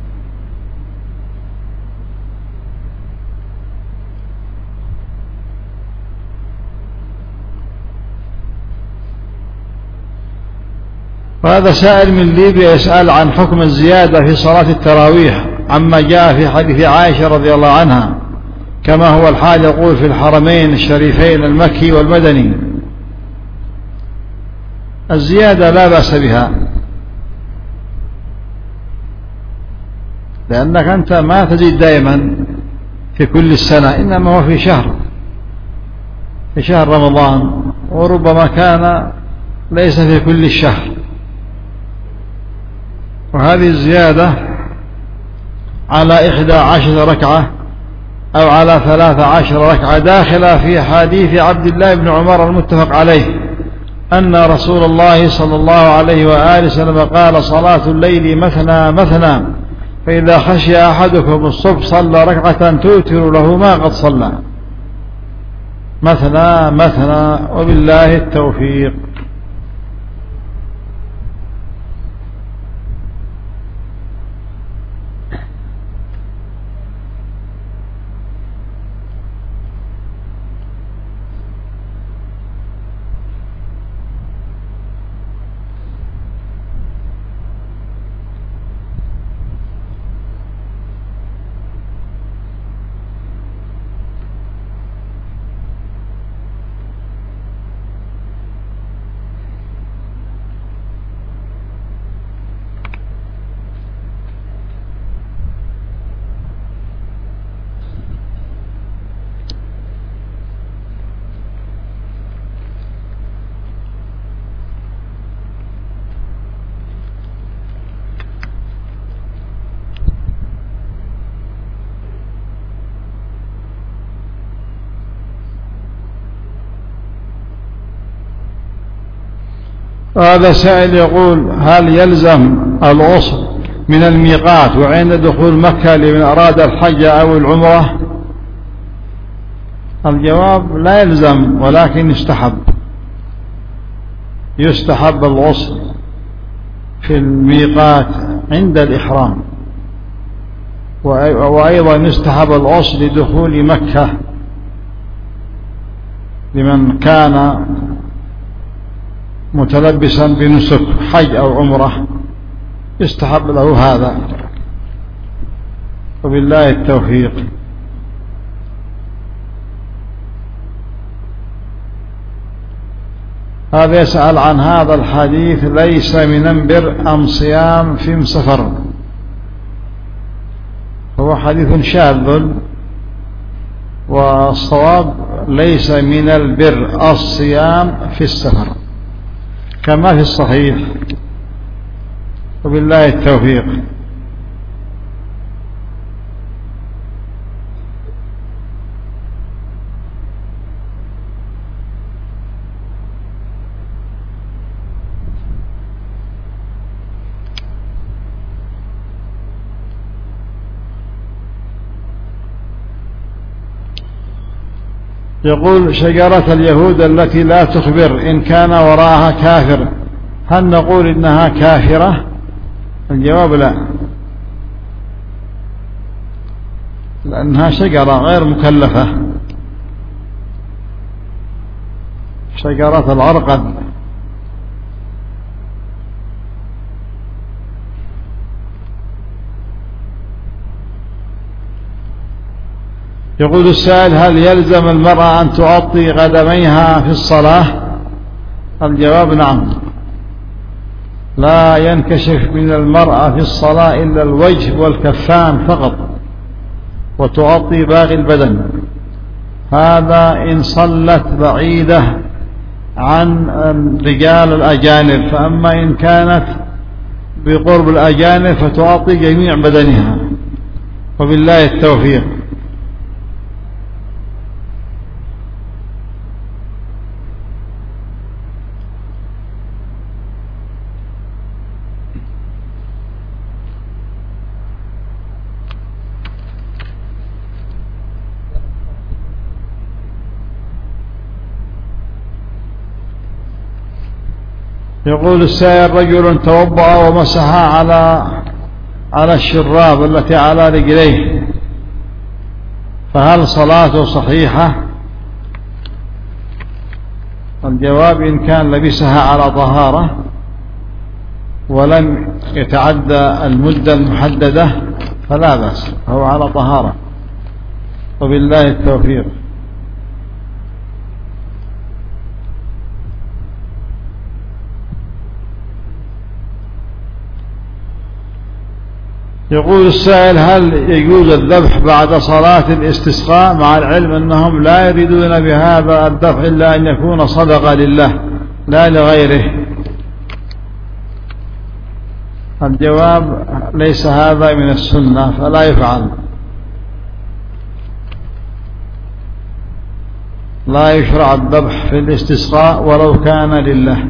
وهذا سائل من ليبيا يسأل عن حكم الزيادة في صلاة التراويح عما جاء في حديث عائشة رضي الله عنها كما هو الحال، يقول في الحرمين الشريفين المكي والمدني. الزيادة لا بأس بها، لأنك أنت ما تزيد دائما في كل السنة، إنما هو في شهر في شهر رمضان، وربما كان ليس في كل الشهر. وهذه الزيادة على إحدى عشر ركعة أو على ثلاث عشر ركعة داخلة في حديث عبد الله بن عمر المتفق عليه أن رسول الله صلى الله عليه وآله وسلم قال: صلاة الليل مثنى مثنى، فإذا خشي أحدكم الصبح صلى ركعة توتر له ما قد صلى. مثنى مثنى، وبالله التوفيق. هذا سائل يقول: هل يلزم الغسل من الميقات وعند دخول مكة لمن أراد الحج أو العمرة؟ الجواب: لا يلزم، ولكن يستحب يستحب الغسل في الميقات عند الإحرام، وأيضا يستحب الغسل لدخول مكة لمن كان متلبسا بنسك حج أو عمرة، يستحب له هذا، وبالله التوفيق. هذا يسأل عن هذا الحديث: ليس من بر أم صيام في سفر. هو حديث شاذ، والصواب ليس من البر الصيام في السفر كما في الصحيح، وبالله التوفيق. يقول: شجرة اليهود التي لا تخبر إن كان وراءها كافر، هل نقول إنها كافرة؟ الجواب: لا، لأنها شجرة غير مكلفة، شجرة العرقد. يقول السائل: هل يلزم المرأة أن تغطي قدميها في الصلاة؟ الجواب: نعم، لا ينكشف من المرأة في الصلاة إلا الوجه والكفان فقط، وتغطي باقي البدن. هذا إن صلت بعيدة عن رجال الأجانب، فأما إن كانت بقرب الأجانب فتغطي جميع بدنها، وبالله التوفيق. يقول السائل: رجل توضأ ومسح على على الشراب التي على رجليه، فهل صلاته صحيحة؟ الجواب: إن كان لبسها على طهارة ولم يتعدى المدة المحددة فلا بأس، هو على طهارة، وبالله التوفيق. يقول السائل: هل يجوز الذبح بعد صلاة الاستسقاء مع العلم أنهم لا يريدون بهذا الذبح إلا أن يكون صدقة لله لا لغيره؟ الجواب: ليس هذا من السنة فلا يفعل. لا يشرع الذبح في الاستسقاء ولو كان لله.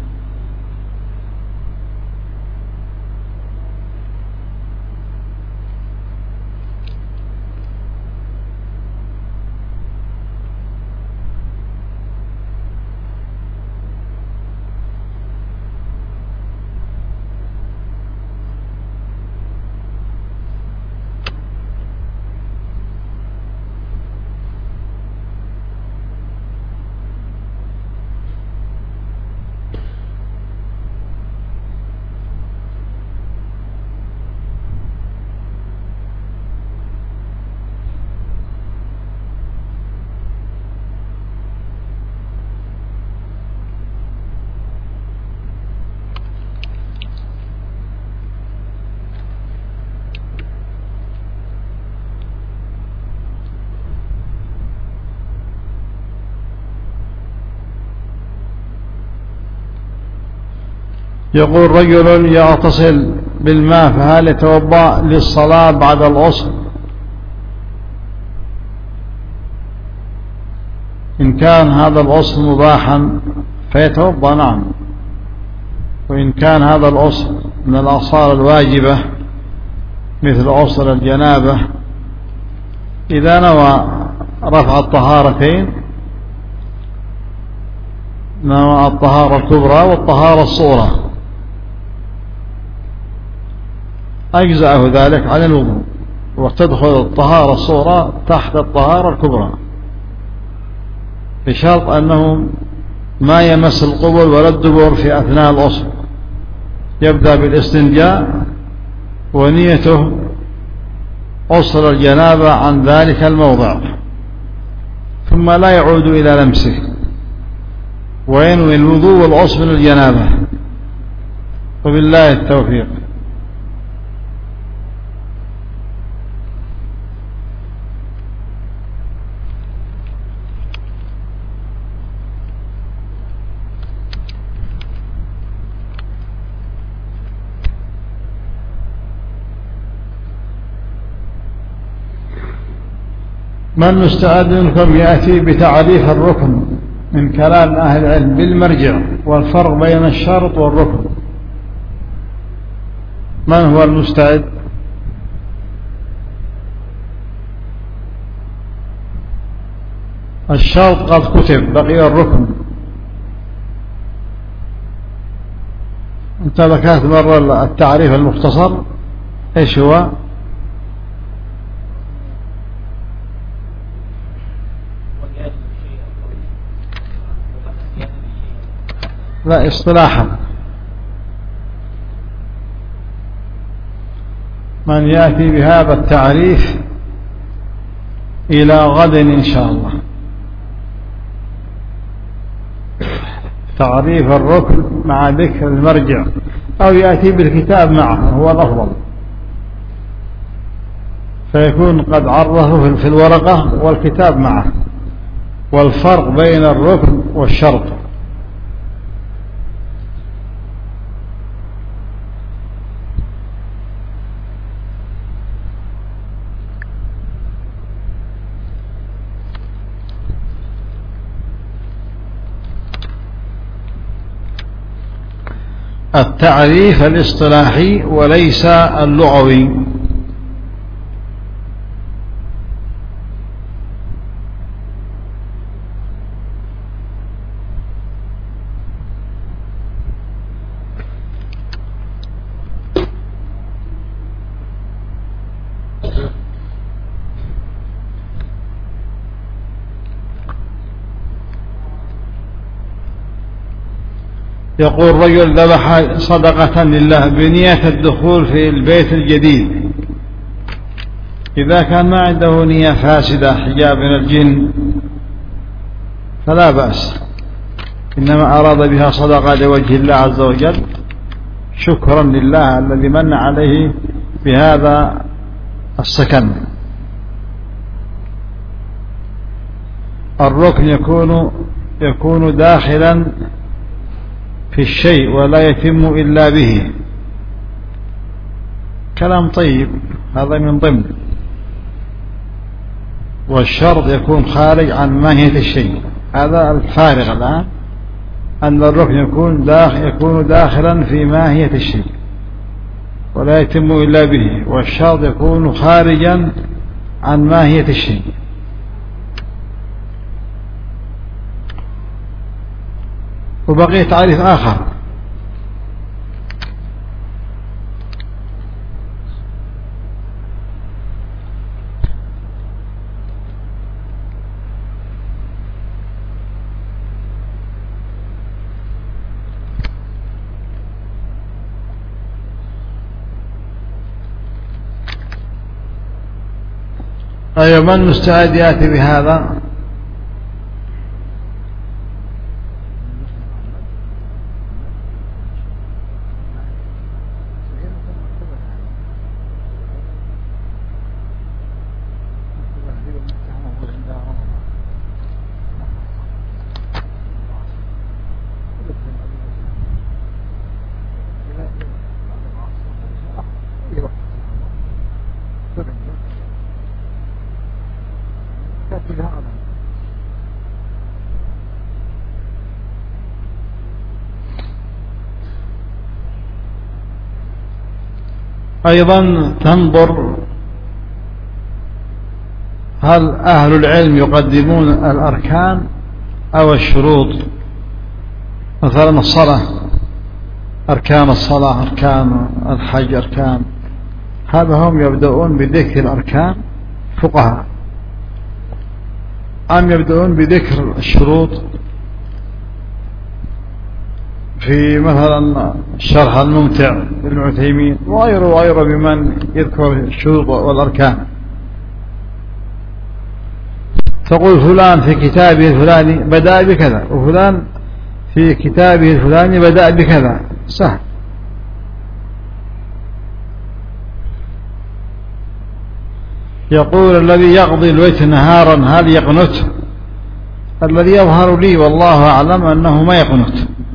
يقول: رجل يغتسل بالماء فهل يتوضأ للصلاة بعد الغسل؟ إن كان هذا الغسل مباحا فيتوضأ، نعم. وإن كان هذا الغسل من الأغسال الواجبة مثل غسل الجنابة، إذا نوى رفع الطهارتين، نوى الطهارة الكبرى والطهارة الصغرى، أجزأه ذلك عن الوضوء، وتدخل الطهارة الصغرى تحت الطهارة الكبرى، بشرط أنه ما يمس القبل ولا الدبر في أثناء الغسل. يبدأ بالاستنجاء ونيته غسل الجنابة عن ذلك الموضع، ثم لا يعود إلى لمسه، وينوي الوضوء والغسل من الجنابة، وبالله التوفيق. من مستعد منكم يأتي بتعريف الركن من كلام أهل العلم بالمرجع والفرق بين الشرط والركن؟ من هو المستعد؟ الشرط قد كتب، بقي الركن. انت ذكرت مرة التعريف المختصر، ايش هو؟ لا، اصطلاحا من يأتي بهذا التعريف إلى غد إن شاء الله. تعريف الركن مع ذكر المرجع، أو يأتي بالكتاب معه هو الأفضل، فيكون قد عرضه في الورقة والكتاب معه، والفرق بين الركن والشرط. التعريف الاصطلاحي وليس اللغوي. يقول: رجل ذبح صدقة لله بنية الدخول في البيت الجديد، إذا كان ما عنده نية فاسدة حجاب من الجن فلا بأس، إنما أراد بها صدقة لوجه الله عز وجل شكرا لله الذي من عليه بهذا السكن. الركن يكون يكون داخلا في الشيء ولا يتم إلا به. كلام طيب، هذا من ضمن. والشرط يكون خارج عن ماهية الشيء. هذا الفارغ الآن، أن الركن يكون داخل يكون داخلا في ماهية الشيء ولا يتم إلا به، والشرط يكون خارجا عن ماهية الشيء. وبقي تعريف آخر: أي من مستعد يأتي بهذا؟ أيضا تنظر هل أهل العلم يقدمون الأركان أو الشروط. مثلا الصلاة، أركان الصلاة، أركان الحج، أركان هذا هم يبدأون بذكر الأركان فقهاء، أم يبدأون بذكر الشروط في مثلا الشرح الممتع لابن عثيمين وغيره وغيره بمن يذكر الشروط والأركان. تقول فلان في كتابه الفلاني بدأ بكذا، وفلان في كتابه الفلاني بدأ بكذا، سهل. يقول الذي يقضي الوتر نهارا هل يقنت؟ الذي يظهر لي والله أعلم أنه ما يقنت،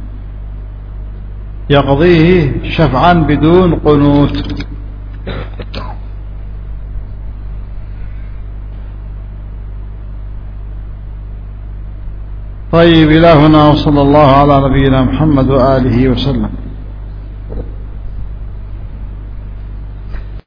يقضيه شفعا بدون قنوت. طيب، إلى هنا وصلى الله على نبينا محمد وآله وسلم.